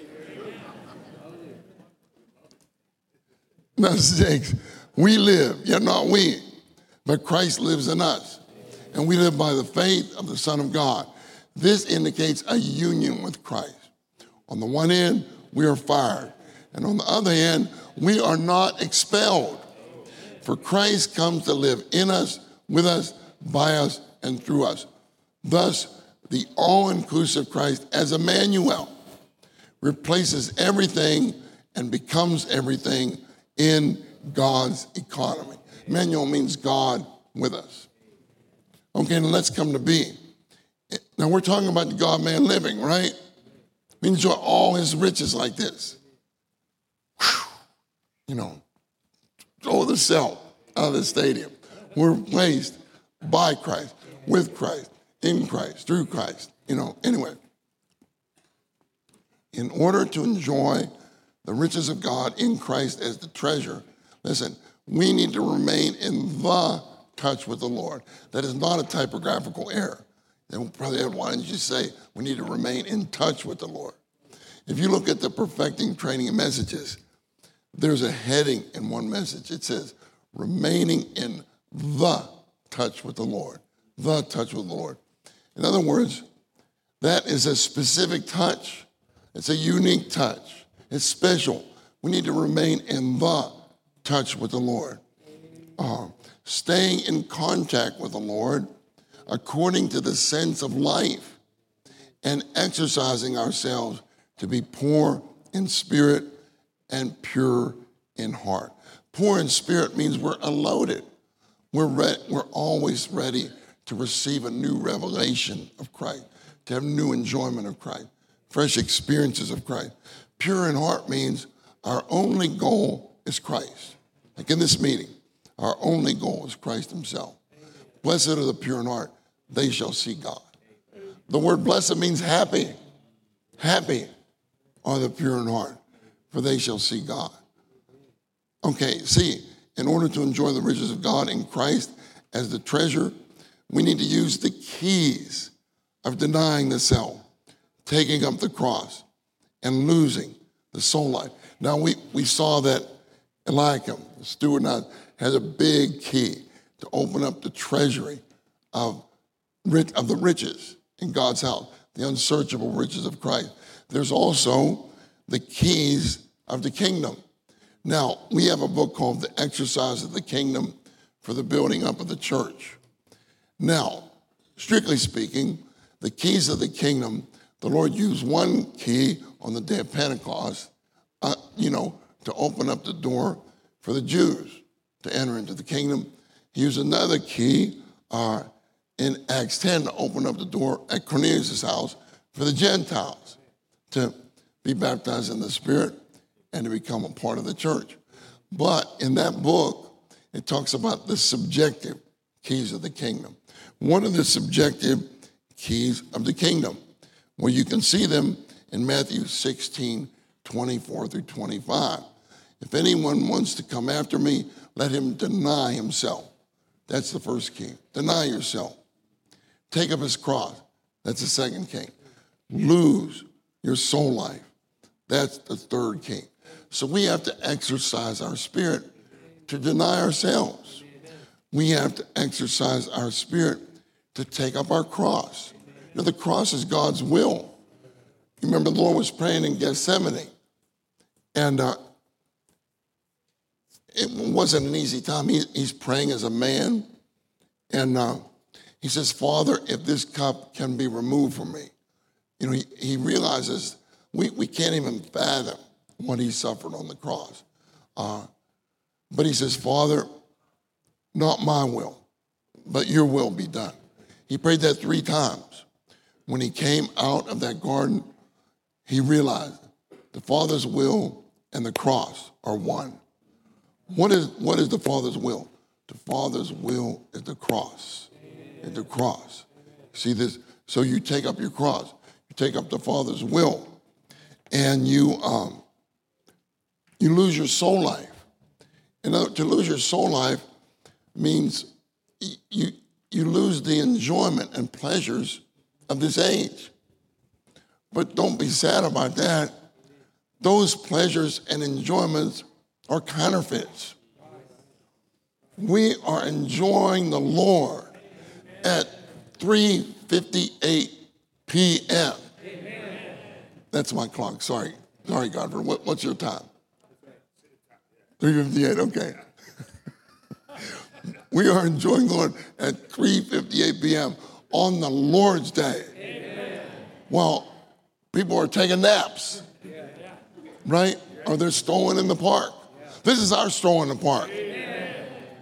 S1: Now, six, we live, yet not we, but Christ lives in us. And we live by the faith of the Son of God. This indicates a union with Christ. On the one hand, we are fired. And on the other hand, we are not expelled. For Christ comes to live in us, with us, by us, and through us. Thus, the all-inclusive Christ as Emmanuel replaces everything and becomes everything in God's economy. Emmanuel means God with us. Okay, now let's come to B. Now we're talking about the God-man living, right? We enjoy all his riches like this. Whew. You know, throw the cell out of the stadium. We're replaced by Christ, with Christ, in Christ, through Christ. You know, anyway. In order to enjoy the riches of God in Christ as the treasure, listen, we need to remain in the touch with the Lord. That is not a typographical error. And probably why didn't you say we need to remain in touch with the Lord? If you look at the perfecting training and messages, there's a heading in one message. It says, remaining in the touch with the Lord. The touch with the Lord. In other words, that is a specific touch. It's a unique touch. It's special. We need to remain in the touch with the Lord. Uh, staying in contact with the Lord according to the sense of life and exercising ourselves to be poor in spirit and pure in heart. Poor in spirit means we're unloaded. We're, re- we're always ready to receive a new revelation of Christ, to have new enjoyment of Christ, fresh experiences of Christ. Pure in heart means our only goal is Christ. Like in this meeting, our only goal is Christ himself. Blessed are the pure in heart, they shall see God. The word blessed means happy. Happy are the pure in heart, for they shall see God. Okay, see, in order to enjoy the riches of God in Christ as the treasure, we need to use the keys of denying the self, taking up the cross, and losing the soul life. Now, we, we saw that Eliakim, the steward, now has a big key to open up the treasury of, of the riches in God's house, the unsearchable riches of Christ. There's also the keys of the kingdom. Now, we have a book called The Exercise of the Kingdom for the building up of the church. Now, strictly speaking, the keys of the kingdom, the Lord used one key on the day of Pentecost, uh, you know, to open up the door for the Jews to enter into the kingdom. He used another key uh, in Acts ten to open up the door at Cornelius' house for the Gentiles to be baptized in the Spirit and to become a part of the church. But in that book, it talks about the subjective keys of the kingdom. One of the subjective keys of the kingdom, well, you can see them in Matthew sixteen, twenty-four through twenty-five. If anyone wants to come after me, let him deny himself. That's the first key. Deny yourself. Take up his cross. That's the second key. Lose your soul life. That's the third key. So we have to exercise our spirit to deny ourselves. We have to exercise our spirit to take up our cross. You know, the cross is God's will. You remember the Lord was praying in Gethsemane, and uh, it wasn't an easy time. He, he's praying as a man, and uh, he says, Father, if this cup can be removed from me. You know, he, he realizes we, we can't even fathom what he suffered on the cross. Uh, but he says, Father, not my will, but your will be done. He prayed that three times. When he came out of that garden, he realized the Father's will and the cross are one. What is, what is the Father's will? The Father's will is the cross. It's the cross. See this? So you take up your cross. You take up the Father's will, and you um, you lose your soul life. And to lose your soul life means you you lose the enjoyment and pleasures of this age. But don't be sad about that. Those pleasures and enjoyments are counterfeits. We are enjoying the Lord at three fifty-eight p.m. That's my clock. Sorry. Sorry, Godfrey. What, what's your time? three fifty-eight, okay. We are enjoying the Lord at three fifty-eight p.m. on the Lord's Day. Amen. Well, people are taking naps, right? Or they're strolling in the park. This is our stroll in the park. Amen.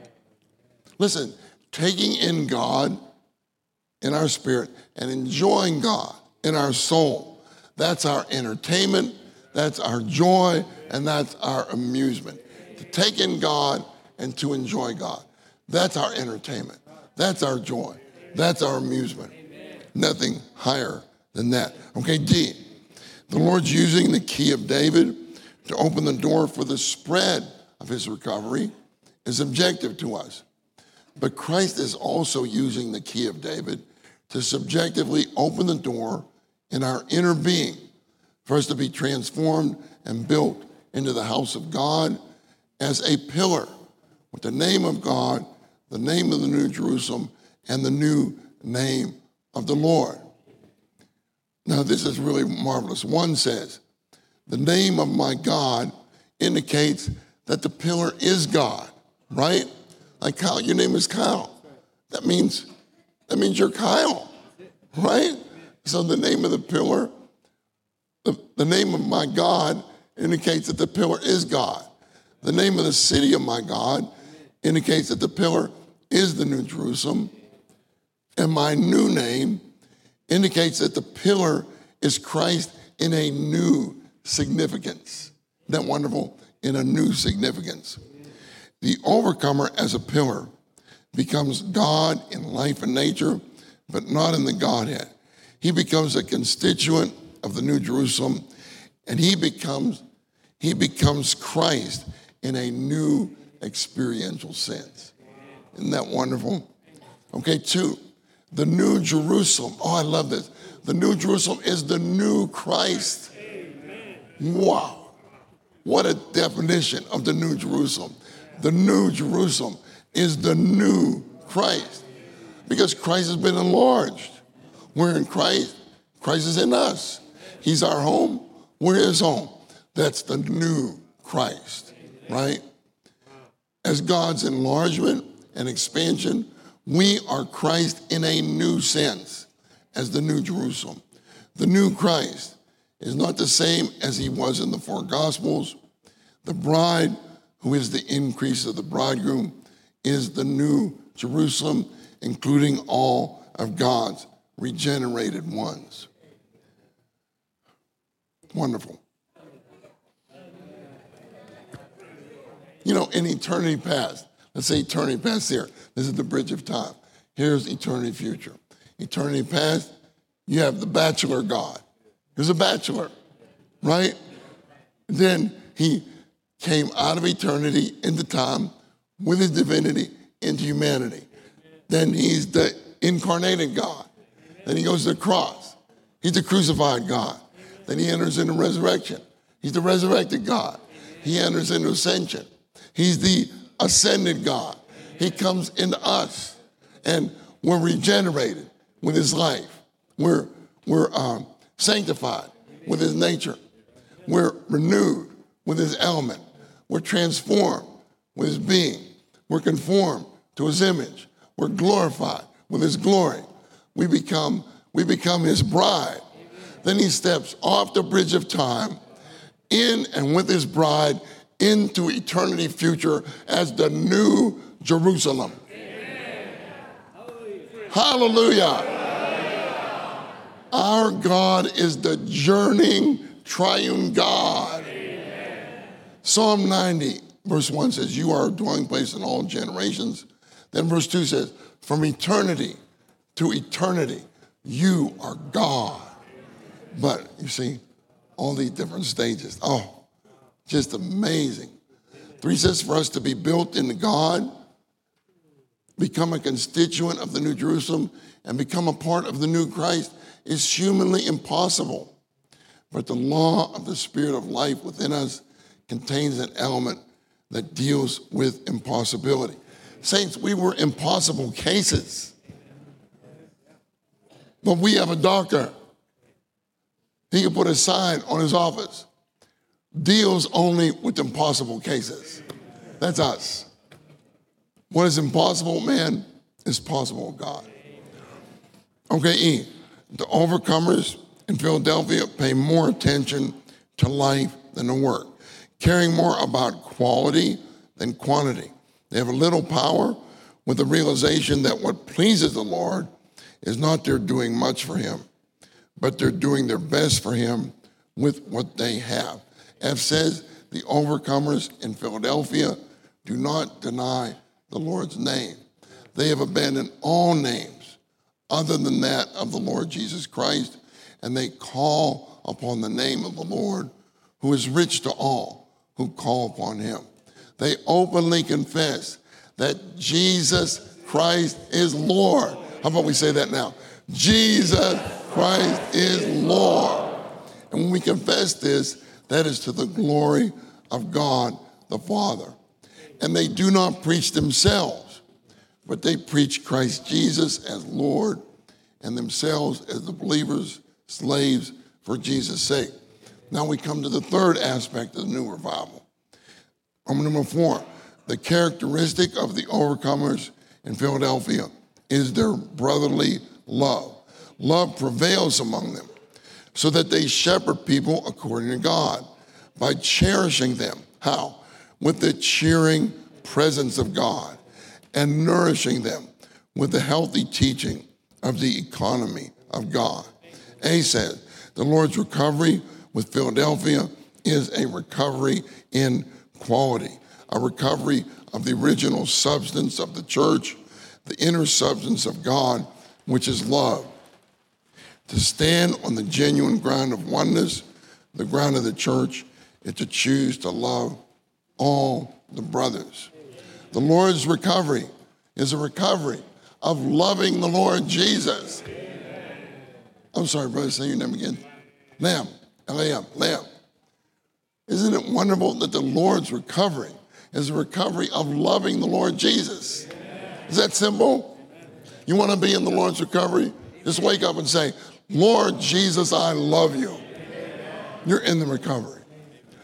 S1: Listen, taking in God in our spirit and enjoying God in our soul, that's our entertainment, that's our joy, and that's our amusement. To take in God and to enjoy God. That's our entertainment. That's our joy. That's our amusement. Nothing higher than that. Okay, D. The Lord's using the key of David to open the door for the spread of his recovery is objective to us. But Christ is also using the key of David to subjectively open the door in our inner being for us to be transformed and built into the house of God as a pillar with the name of God, the name of the New Jerusalem, and the new name of the Lord. Now, this is really marvelous. One says, the name of my God indicates that the pillar is God, right? Like Kyle, your name is Kyle. That means, that means you're Kyle, right? So the name of the pillar, the, the name of my God indicates that the pillar is God. The name of the city of my God indicates that the pillar is the New Jerusalem. And my new name indicates that the pillar is Christ in a new significance. Isn't that wonderful? In a new significance. The overcomer as a pillar becomes God in life and nature, but not in the Godhead. He becomes a constituent of the New Jerusalem, and he becomes, he becomes Christ in a new experiential sense. Isn't that wonderful? Okay, two, the New Jerusalem. Oh, I love this. The New Jerusalem is the new Christ. Wow. What a definition of the New Jerusalem. The New Jerusalem is the new Christ because Christ has been enlarged. We're in Christ. Christ is in us. He's our home. We're his home. That's the new Christ, right? As God's enlargement and expansion. We are Christ in a new sense as the New Jerusalem. The new Christ is not the same as he was in the four Gospels. The bride, who is the increase of the bridegroom, is the new Jerusalem, including all of God's regenerated ones. Wonderful. You know, in eternity past, let's say eternity past here. This is the bridge of time. Here's eternity future. Eternity past, you have the bachelor God. There's a bachelor, right? Then he came out of eternity into time with his divinity into humanity. Then he's the incarnated God. Then he goes to the cross. He's the crucified God. Then he enters into resurrection. He's the resurrected God. He enters into ascension. He's the ascended God. He comes into us, and we're regenerated with his life. We're, we're um, sanctified with his nature. We're renewed with his element. We're transformed with his being. We're conformed to his image. We're glorified with his glory. We become, we become his bride. Then he steps off the bridge of time in and with his bride into eternity future as the new Jerusalem. Amen. Hallelujah. Hallelujah. Our God is the journeying triune God. Amen. Psalm ninety, verse one says, you are a dwelling place in all generations. Then verse two says, from eternity to eternity, you are God. But you see, all these different stages. Oh, just amazing. Three says for us to be built into God, become a constituent of the New Jerusalem, and become a part of the new Christ is humanly impossible. But the law of the Spirit of life within us contains an element that deals with impossibility. Saints, we were impossible cases. But we have a doctor. He can put a sign on his office. Deals only with impossible cases. That's us. What is impossible, man, is possible with God. Okay, E. The overcomers in Philadelphia pay more attention to life than to work, caring more about quality than quantity. They have a little power with the realization that what pleases the Lord is not their doing much for him, but they're doing their best for him with what they have. F says, the overcomers in Philadelphia do not deny the Lord's name. They have abandoned all names other than that of the Lord Jesus Christ, and they call upon the name of the Lord, who is rich to all who call upon him. They openly confess that Jesus Christ is Lord. How about we say that now? Jesus Christ is Lord. And when we confess this, that is to the glory of God the Father. And they do not preach themselves, but they preach Christ Jesus as Lord and themselves as the believers, slaves for Jesus' sake. Now we come to the third aspect of the new revival. Number four, the characteristic of the overcomers in Philadelphia is their brotherly love. Love prevails among them, so that they shepherd people according to God by cherishing them. How? With the cheering presence of God and nourishing them with the healthy teaching of the economy of God. A says, the Lord's recovery with Philadelphia is a recovery in quality, a recovery of the original substance of the church, the inner substance of God, which is love. To stand on the genuine ground of oneness, the ground of the church, is to choose to love all the brothers. The Lord's recovery is a recovery of loving the Lord Jesus. I'm sorry, brother, say your name again. Lamb, L A M, Lamb. Isn't it wonderful that the Lord's recovery is a recovery of loving the Lord Jesus? Is that simple? You want to be in the Lord's recovery? Just wake up and say, Lord Jesus, I love you. You're in the recovery.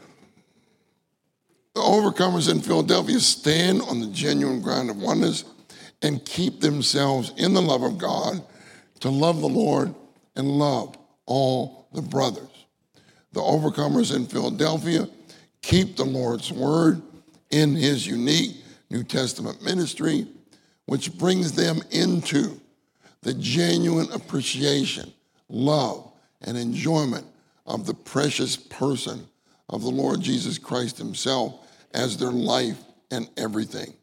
S1: The overcomers in Philadelphia stand on the genuine ground of oneness and keep themselves in the love of God, to love the Lord and love all the brothers. The overcomers in Philadelphia keep the Lord's word in his unique New Testament ministry, which brings them into the genuine appreciation, love, and enjoyment of the precious person of the Lord Jesus Christ himself as their life and everything.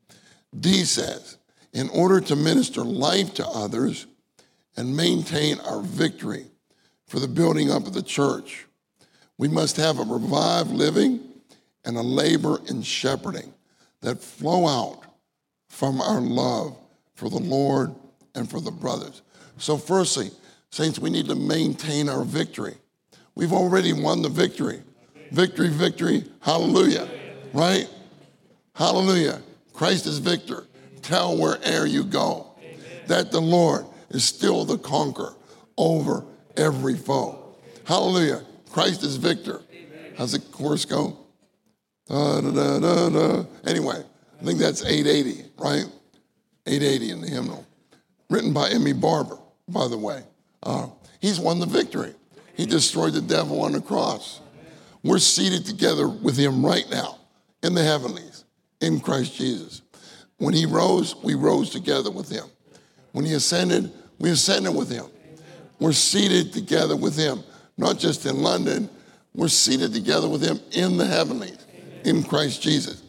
S1: D says, in order to minister life to others and maintain our victory for the building up of the church, we must have a revived living and a labor in shepherding that flow out from our love for the Lord and for the brothers. So firstly, saints, we need to maintain our victory. We've already won the victory. Victory, victory, hallelujah, right? Hallelujah. Christ is victor. Tell where'er you go that the Lord is still the conqueror over every foe. Hallelujah. Christ is victor. How's the chorus go? Da, da, da, da, da. Anyway, I think that's eight eighty, right? eight eighty in the hymnal. Written by Emmy Barber, by the way. Uh, he's won the victory. He destroyed the devil on the cross. We're seated together with him right now in the heavenlies, in Christ Jesus. When he rose, we rose together with him. When he ascended, we ascended with him. We're seated together with him, not just in London, we're seated together with him in the heavenlies, in Christ Jesus.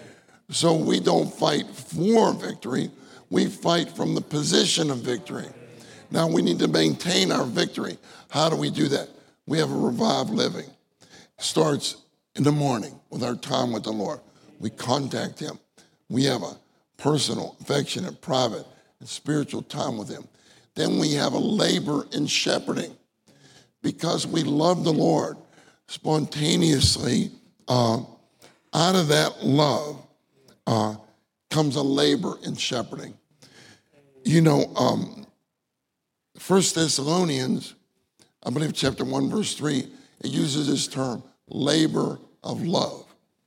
S1: So we don't fight for victory, we fight from the position of victory. Now we need to maintain our victory. How do we do that? We have a revived living. It starts in the morning with our time with the Lord. We contact him. We have a personal, affectionate, private, and spiritual time with him. Then we have a labor in shepherding. Because we love the Lord, spontaneously, uh, out of that love uh, comes a labor in shepherding. You know, um, First Thessalonians, I believe chapter one, verse three, it uses this term, labor of love.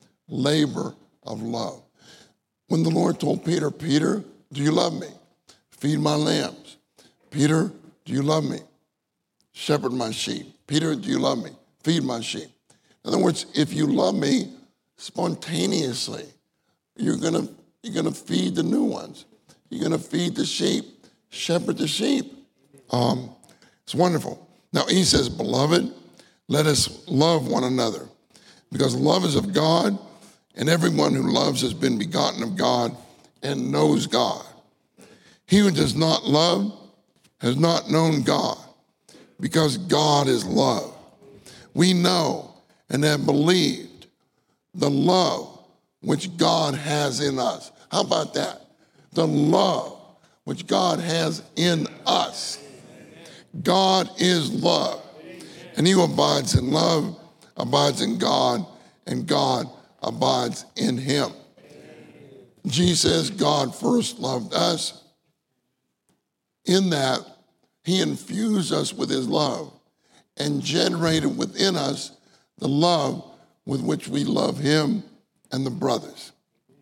S1: Labor of love. When the Lord told Peter, Peter, do you love me? Feed my lambs. Peter, do you love me? Shepherd my sheep. Peter, do you love me? Feed my sheep. In other words, if you love me, spontaneously, you're gonna you're gonna feed the new ones. You're gonna feed the sheep, shepherd the sheep. Um, it's wonderful. Now he says, beloved, let us love one another, because love is of God, and everyone who loves has been begotten of God and knows God. He who does not love has not known God, because God is love. We know and have believed the love which God has in us. How about that? The love which God has in us. God is love. And he who abides in love abides in God, and God abides in him. Jesus says God first loved us. In that, he infused us with his love and generated within us the love with which we love him and the brothers.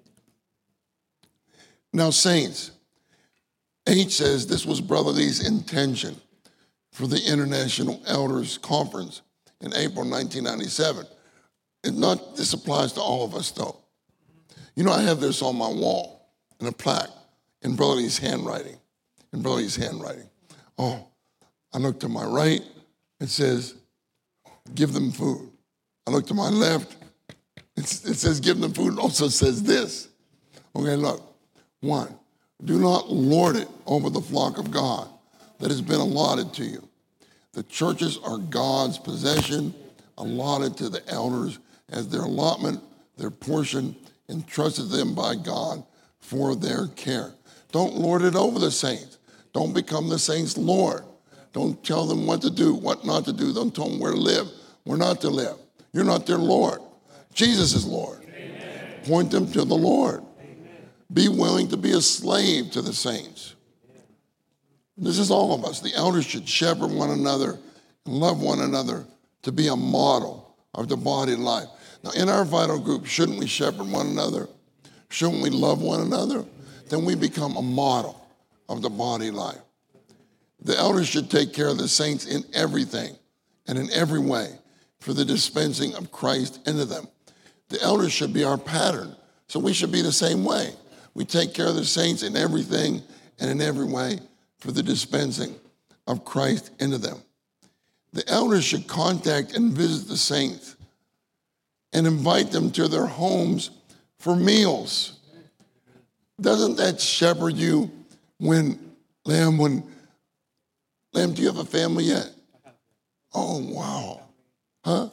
S1: Now, saints, H says this was Brother Lee's intention for the International Elders Conference in April nineteen ninety-seven. It not, this applies to all of us, though. You know, I have this on my wall in a plaque in Brother Lee's handwriting, in Brother Lee's handwriting. Oh, I look to my right, it says, give them food. I look to my left, it's, it says give them food. It also says this. Okay, look. One, do not lord it over the flock of God that has been allotted to you. The churches are God's possession, allotted to the elders as their allotment, their portion, entrusted to them by God for their care. Don't lord it over the saints. Don't become the saints' Lord. Don't tell them what to do, what not to do. Don't tell them where to live, where not to live. You're not their Lord. Jesus is Lord. Amen. Point them to the Lord. Amen. Be willing to be a slave to the saints. This is all of us. The elders should shepherd one another and love one another to be a model of the body life. Now, in our vital group, shouldn't we shepherd one another? Shouldn't we love one another? then we become a model of the body life. The elders should take care of the saints in everything and in every way for the dispensing of Christ into them. The elders should be our pattern, so we should be the same way. We take care of the saints in everything and in every way for the dispensing of Christ into them. The elders should contact and visit the saints and invite them to their homes for meals. Doesn't that shepherd you when, Lamb, when, Lamb, do you have a family yet? Oh, wow. Huh?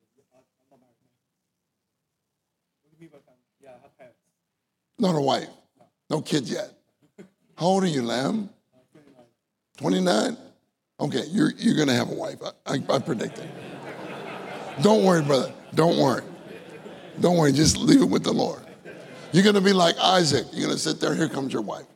S1: Not a wife. No kids yet. How old are you, Lamb? twenty-nine? Okay, you're, you're going to have a wife. I, I, I predict it. Don't worry, brother. Don't worry. Don't worry. Just leave it with the Lord. You're going to be like Isaac. You're going to sit there. Here comes your wife.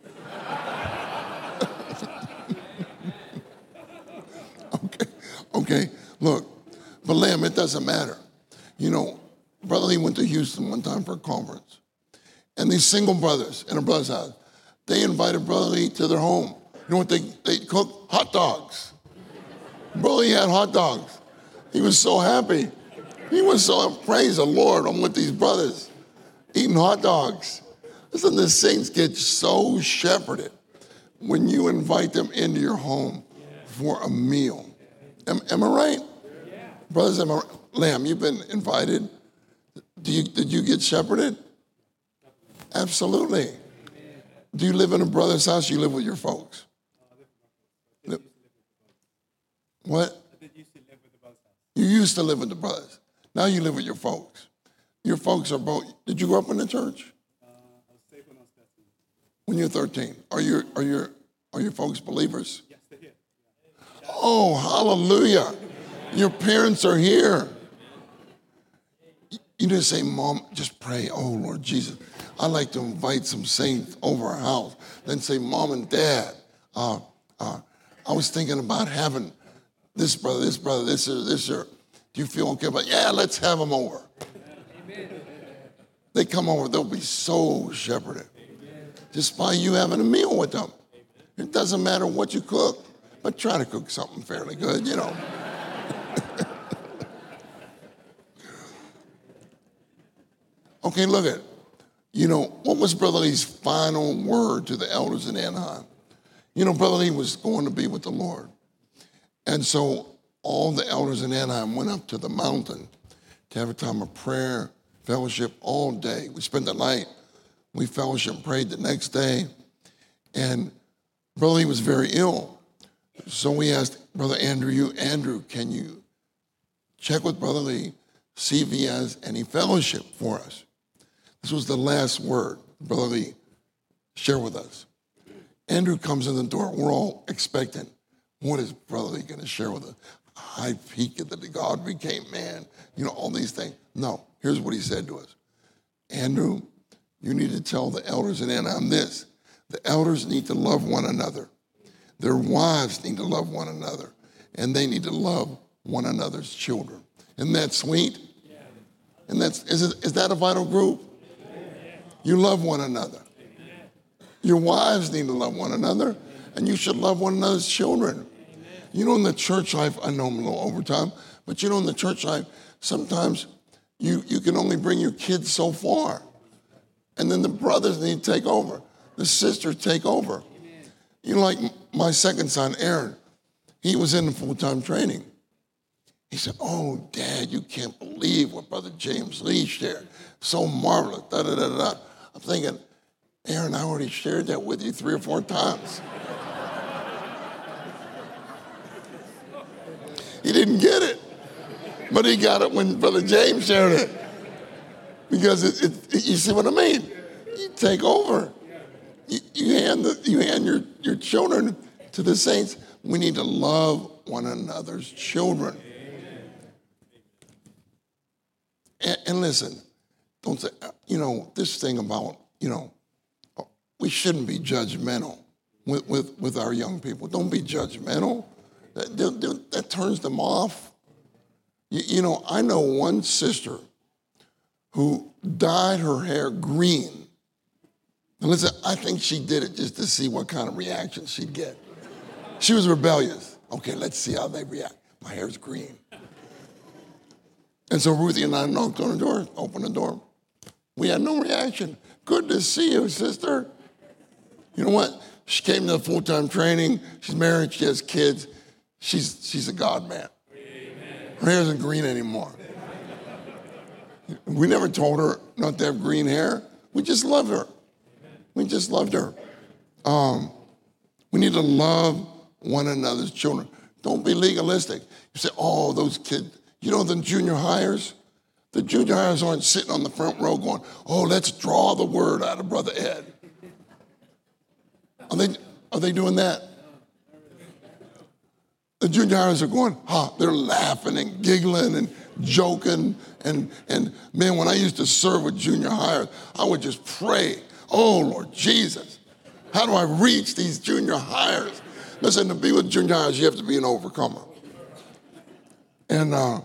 S1: okay. Okay. Look. But, Lamb, it doesn't matter. You know, Brother Lee went to Houston one time for a conference. And these single brothers in a brother's house, they invited Brother Lee to their home. You know what they, they cooked? Hot dogs. Brother Lee had hot dogs. He was so happy. He was so, praise the Lord, I'm with these brothers eating hot dogs. Listen, the saints get so shepherded when you invite them into your home for a meal. Am, am I right? Brothers, am I, Lamb, you've been invited. Do you, did you get shepherded? Absolutely. Do you live in a brother's house? You live with your folks? Live. What? You used to live with the brothers. Now you live with your folks. Your folks are both. Did you grow up in the church? When you're thirteen, are your are your are your folks believers? Yes, they're here. Oh, hallelujah! Your parents are here. You didn't say, Mom, just pray. Oh, Lord Jesus, I'd like to invite some saints over our house. Then say, Mom and Dad, uh, uh, I was thinking about having this brother, this brother, this or this or. Do you feel okay about it? Yeah, let's have them over. Amen. They come over, they'll be so shepherded. Amen. Just by you having a meal with them. It doesn't matter what you cook, but try to cook something fairly good, you know. Okay, look at it. You know, what was Brother Lee's final word to the elders in Anaheim? You know, Brother Lee was going to be with the Lord. And so all the elders in Anaheim went up to the mountain to have a time of prayer, fellowship all day. We spent the night. We fellowship, prayed the next day. And Brother Lee was very ill. So we asked Brother Andrew, you, Andrew, can you check with Brother Lee, see if he has any fellowship for us? This was the last word Brother Lee shared with us. Andrew comes in the door. We're all expectant. What is Brother Lee going to share with us? High peak that the God became man, you know, all these things. No, here's what he said to us. Andrew, you need to tell the elders in Anaheim this. The elders need to love one another. Their wives need to love one another. And they need to love one another's children. Isn't that sweet? Yeah. And that's, is, it, is that a vital group? Yeah. You love one another. Yeah. Your wives need to love one another. And you should love one another's children. You know, in the church life, I know I'm a little over time, but you know, in the church life, sometimes you, you can only bring your kids so far. And then the brothers need to take over. The sisters take over. Amen. You know, like my second son, Aaron, he was in full-time training. He said, oh, Dad, you can't believe what Brother James Lee shared. So marvelous, da-da-da-da. I'm thinking, Aaron, I already shared that with you three or four times. He didn't get it, but he got it when Brother James shared it. Because it, it, it, you see what I mean? You take over. You, you hand, the, you hand your, your children to the saints. We need to love one another's children. And, and listen, don't say, you know, this thing about, you know, we shouldn't be judgmental with, with, with our young people. Don't be judgmental. That, that, that turns them off. You, you know, I know one sister who dyed her hair green. And listen, I think she did it just to see what kind of reaction she'd get. She was rebellious. Okay, let's see how they react. My hair's green. And so Ruthie and I knocked on the door, opened the door. We had no reaction. Good to see you, sister. You know what? She came to full-time training. She's married. She has kids. She's, she's a God man. Amen. Her hair isn't green anymore. We never told her not to have green hair. We just loved her. We just loved her. Um, we need to love one another's children. Don't be legalistic. You say, oh, those kids. You know the junior hires? The junior hires aren't sitting on the front row going, oh, let's draw the word out of Brother Ed. Are they, are they doing that? The junior hires are going, huh, they're laughing and giggling and joking. And, and man, when I used to serve with junior hires, I would just pray, oh, Lord Jesus, how do I reach these junior hires? Listen, to be with junior hires, you have to be an overcomer. And uh,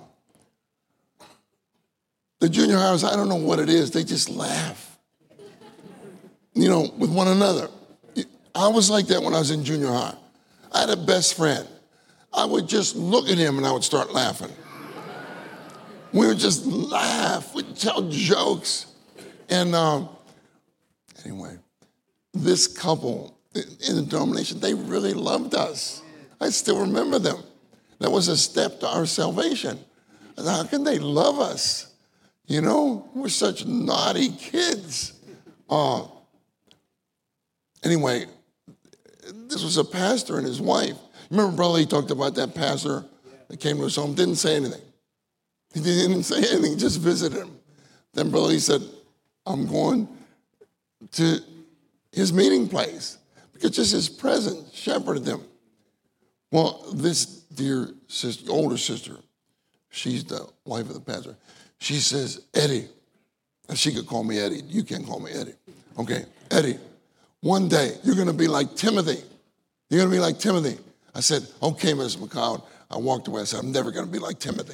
S1: the junior hires, I don't know what it is, they just laugh, you know, with one another. I was like that when I was in junior high. I had a best friend. I would just look at him and I would start laughing. We would just laugh, we'd tell jokes. And um, anyway, this couple in the denomination, they really loved us. I still remember them. That was a step to our salvation. How can they love us? You know, we're such naughty kids. Uh, anyway, this was a pastor and his wife. Remember, Brother Lee talked about that pastor that came to his home, didn't say anything. He didn't say anything, just visited him. Then Brother Lee said, I'm going to his meeting place because just his presence shepherded them. Well, this dear sister, older sister, she's the wife of the pastor. She says, Eddie, and she could call me Eddie. You can't call me Eddie. Okay, Eddie, one day you're going to be like Timothy. You're going to be like Timothy. I said, okay, Miss McCloud. I walked away. I said, I'm never going to be like Timothy.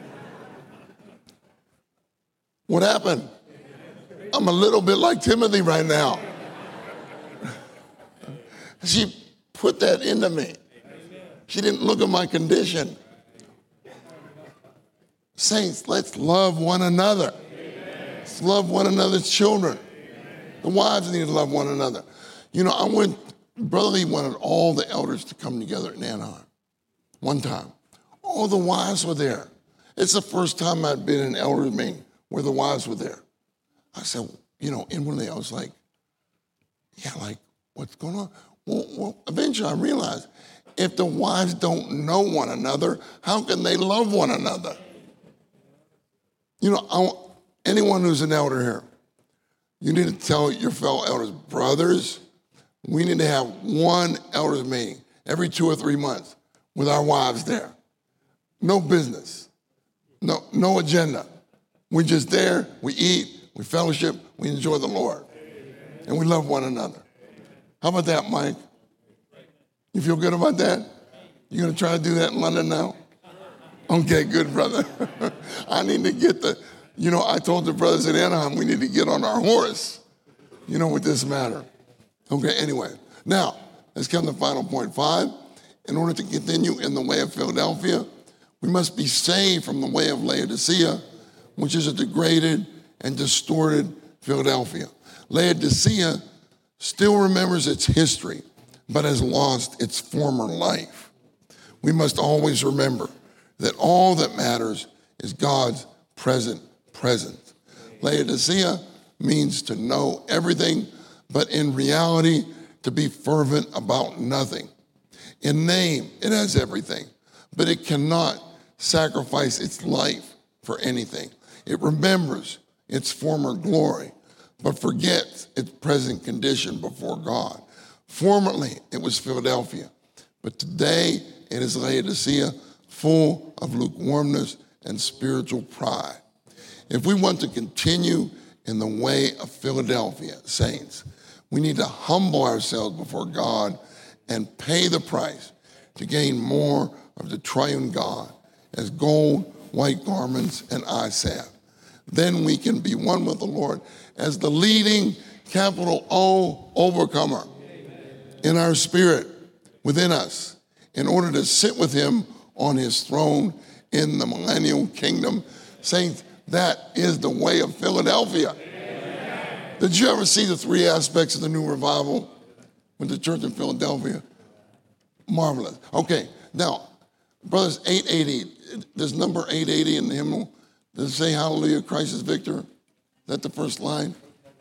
S1: What happened? I'm a little bit like Timothy right now. She put that into me. She didn't look at my condition. Saints, let's love one another. Let's love one another's children. The wives need to love one another. You know, I went, Brother Lee wanted all the elders to come together in Anaheim one time. All the wives were there. It's the first time I'd been in an elders meeting where the wives were there. I said, you know, inwardly I was like, yeah, like, what's going on? Well, well, eventually I realized if the wives don't know one another, how can they love one another? You know, I, anyone who's an elder here, you need to tell your fellow elders, brothers, we need to have one elders meeting every two or three months with our wives there. No business, no, no agenda. We're just there, we eat, we fellowship, we enjoy the Lord, and we love one another. How about that, Mike? You feel good about that? You gonna try to do that in London now? Okay, good, brother. I need to get the, you know, I told the brothers in Anaheim, we need to get on our horse, you know, with this matter. Okay, anyway. Now, let's come to final point five. In order to continue in the way of Philadelphia, we must be saved from the way of Laodicea, which is a degraded and distorted Philadelphia. Laodicea still remembers its history, but has lost its former life. We must always remember that all that matters is God's present presence. Laodicea means to know everything, but in reality, to be fervent about nothing. In name, it has everything, but it cannot sacrifice its life for anything. It remembers its former glory, but forgets its present condition before God. Formerly, it was Philadelphia, but today it is Laodicea, full of lukewarmness and spiritual pride. If we want to continue in the way of Philadelphia, saints, we need to humble ourselves before God and pay the price to gain more of the triune God as gold, white garments, and eye salve. Then we can be one with the Lord as the leading capital O, overcomer, in our spirit, within us, in order to sit with him on his throne in the millennial kingdom. Saints, that is the way of Philadelphia. Amen. Did you ever see the three aspects of the new revival with the church in Philadelphia? Marvelous. Okay, now, brothers, eight eighty. There's number eight eighty in the hymnal. Does it say hallelujah, Christ is victor? Is that the first line?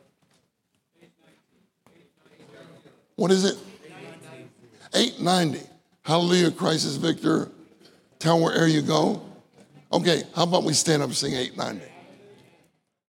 S1: What is it? eight ninety. Hallelujah, Christ is victor. Tell where'er you go. Okay, how about we stand up and sing eight ninety?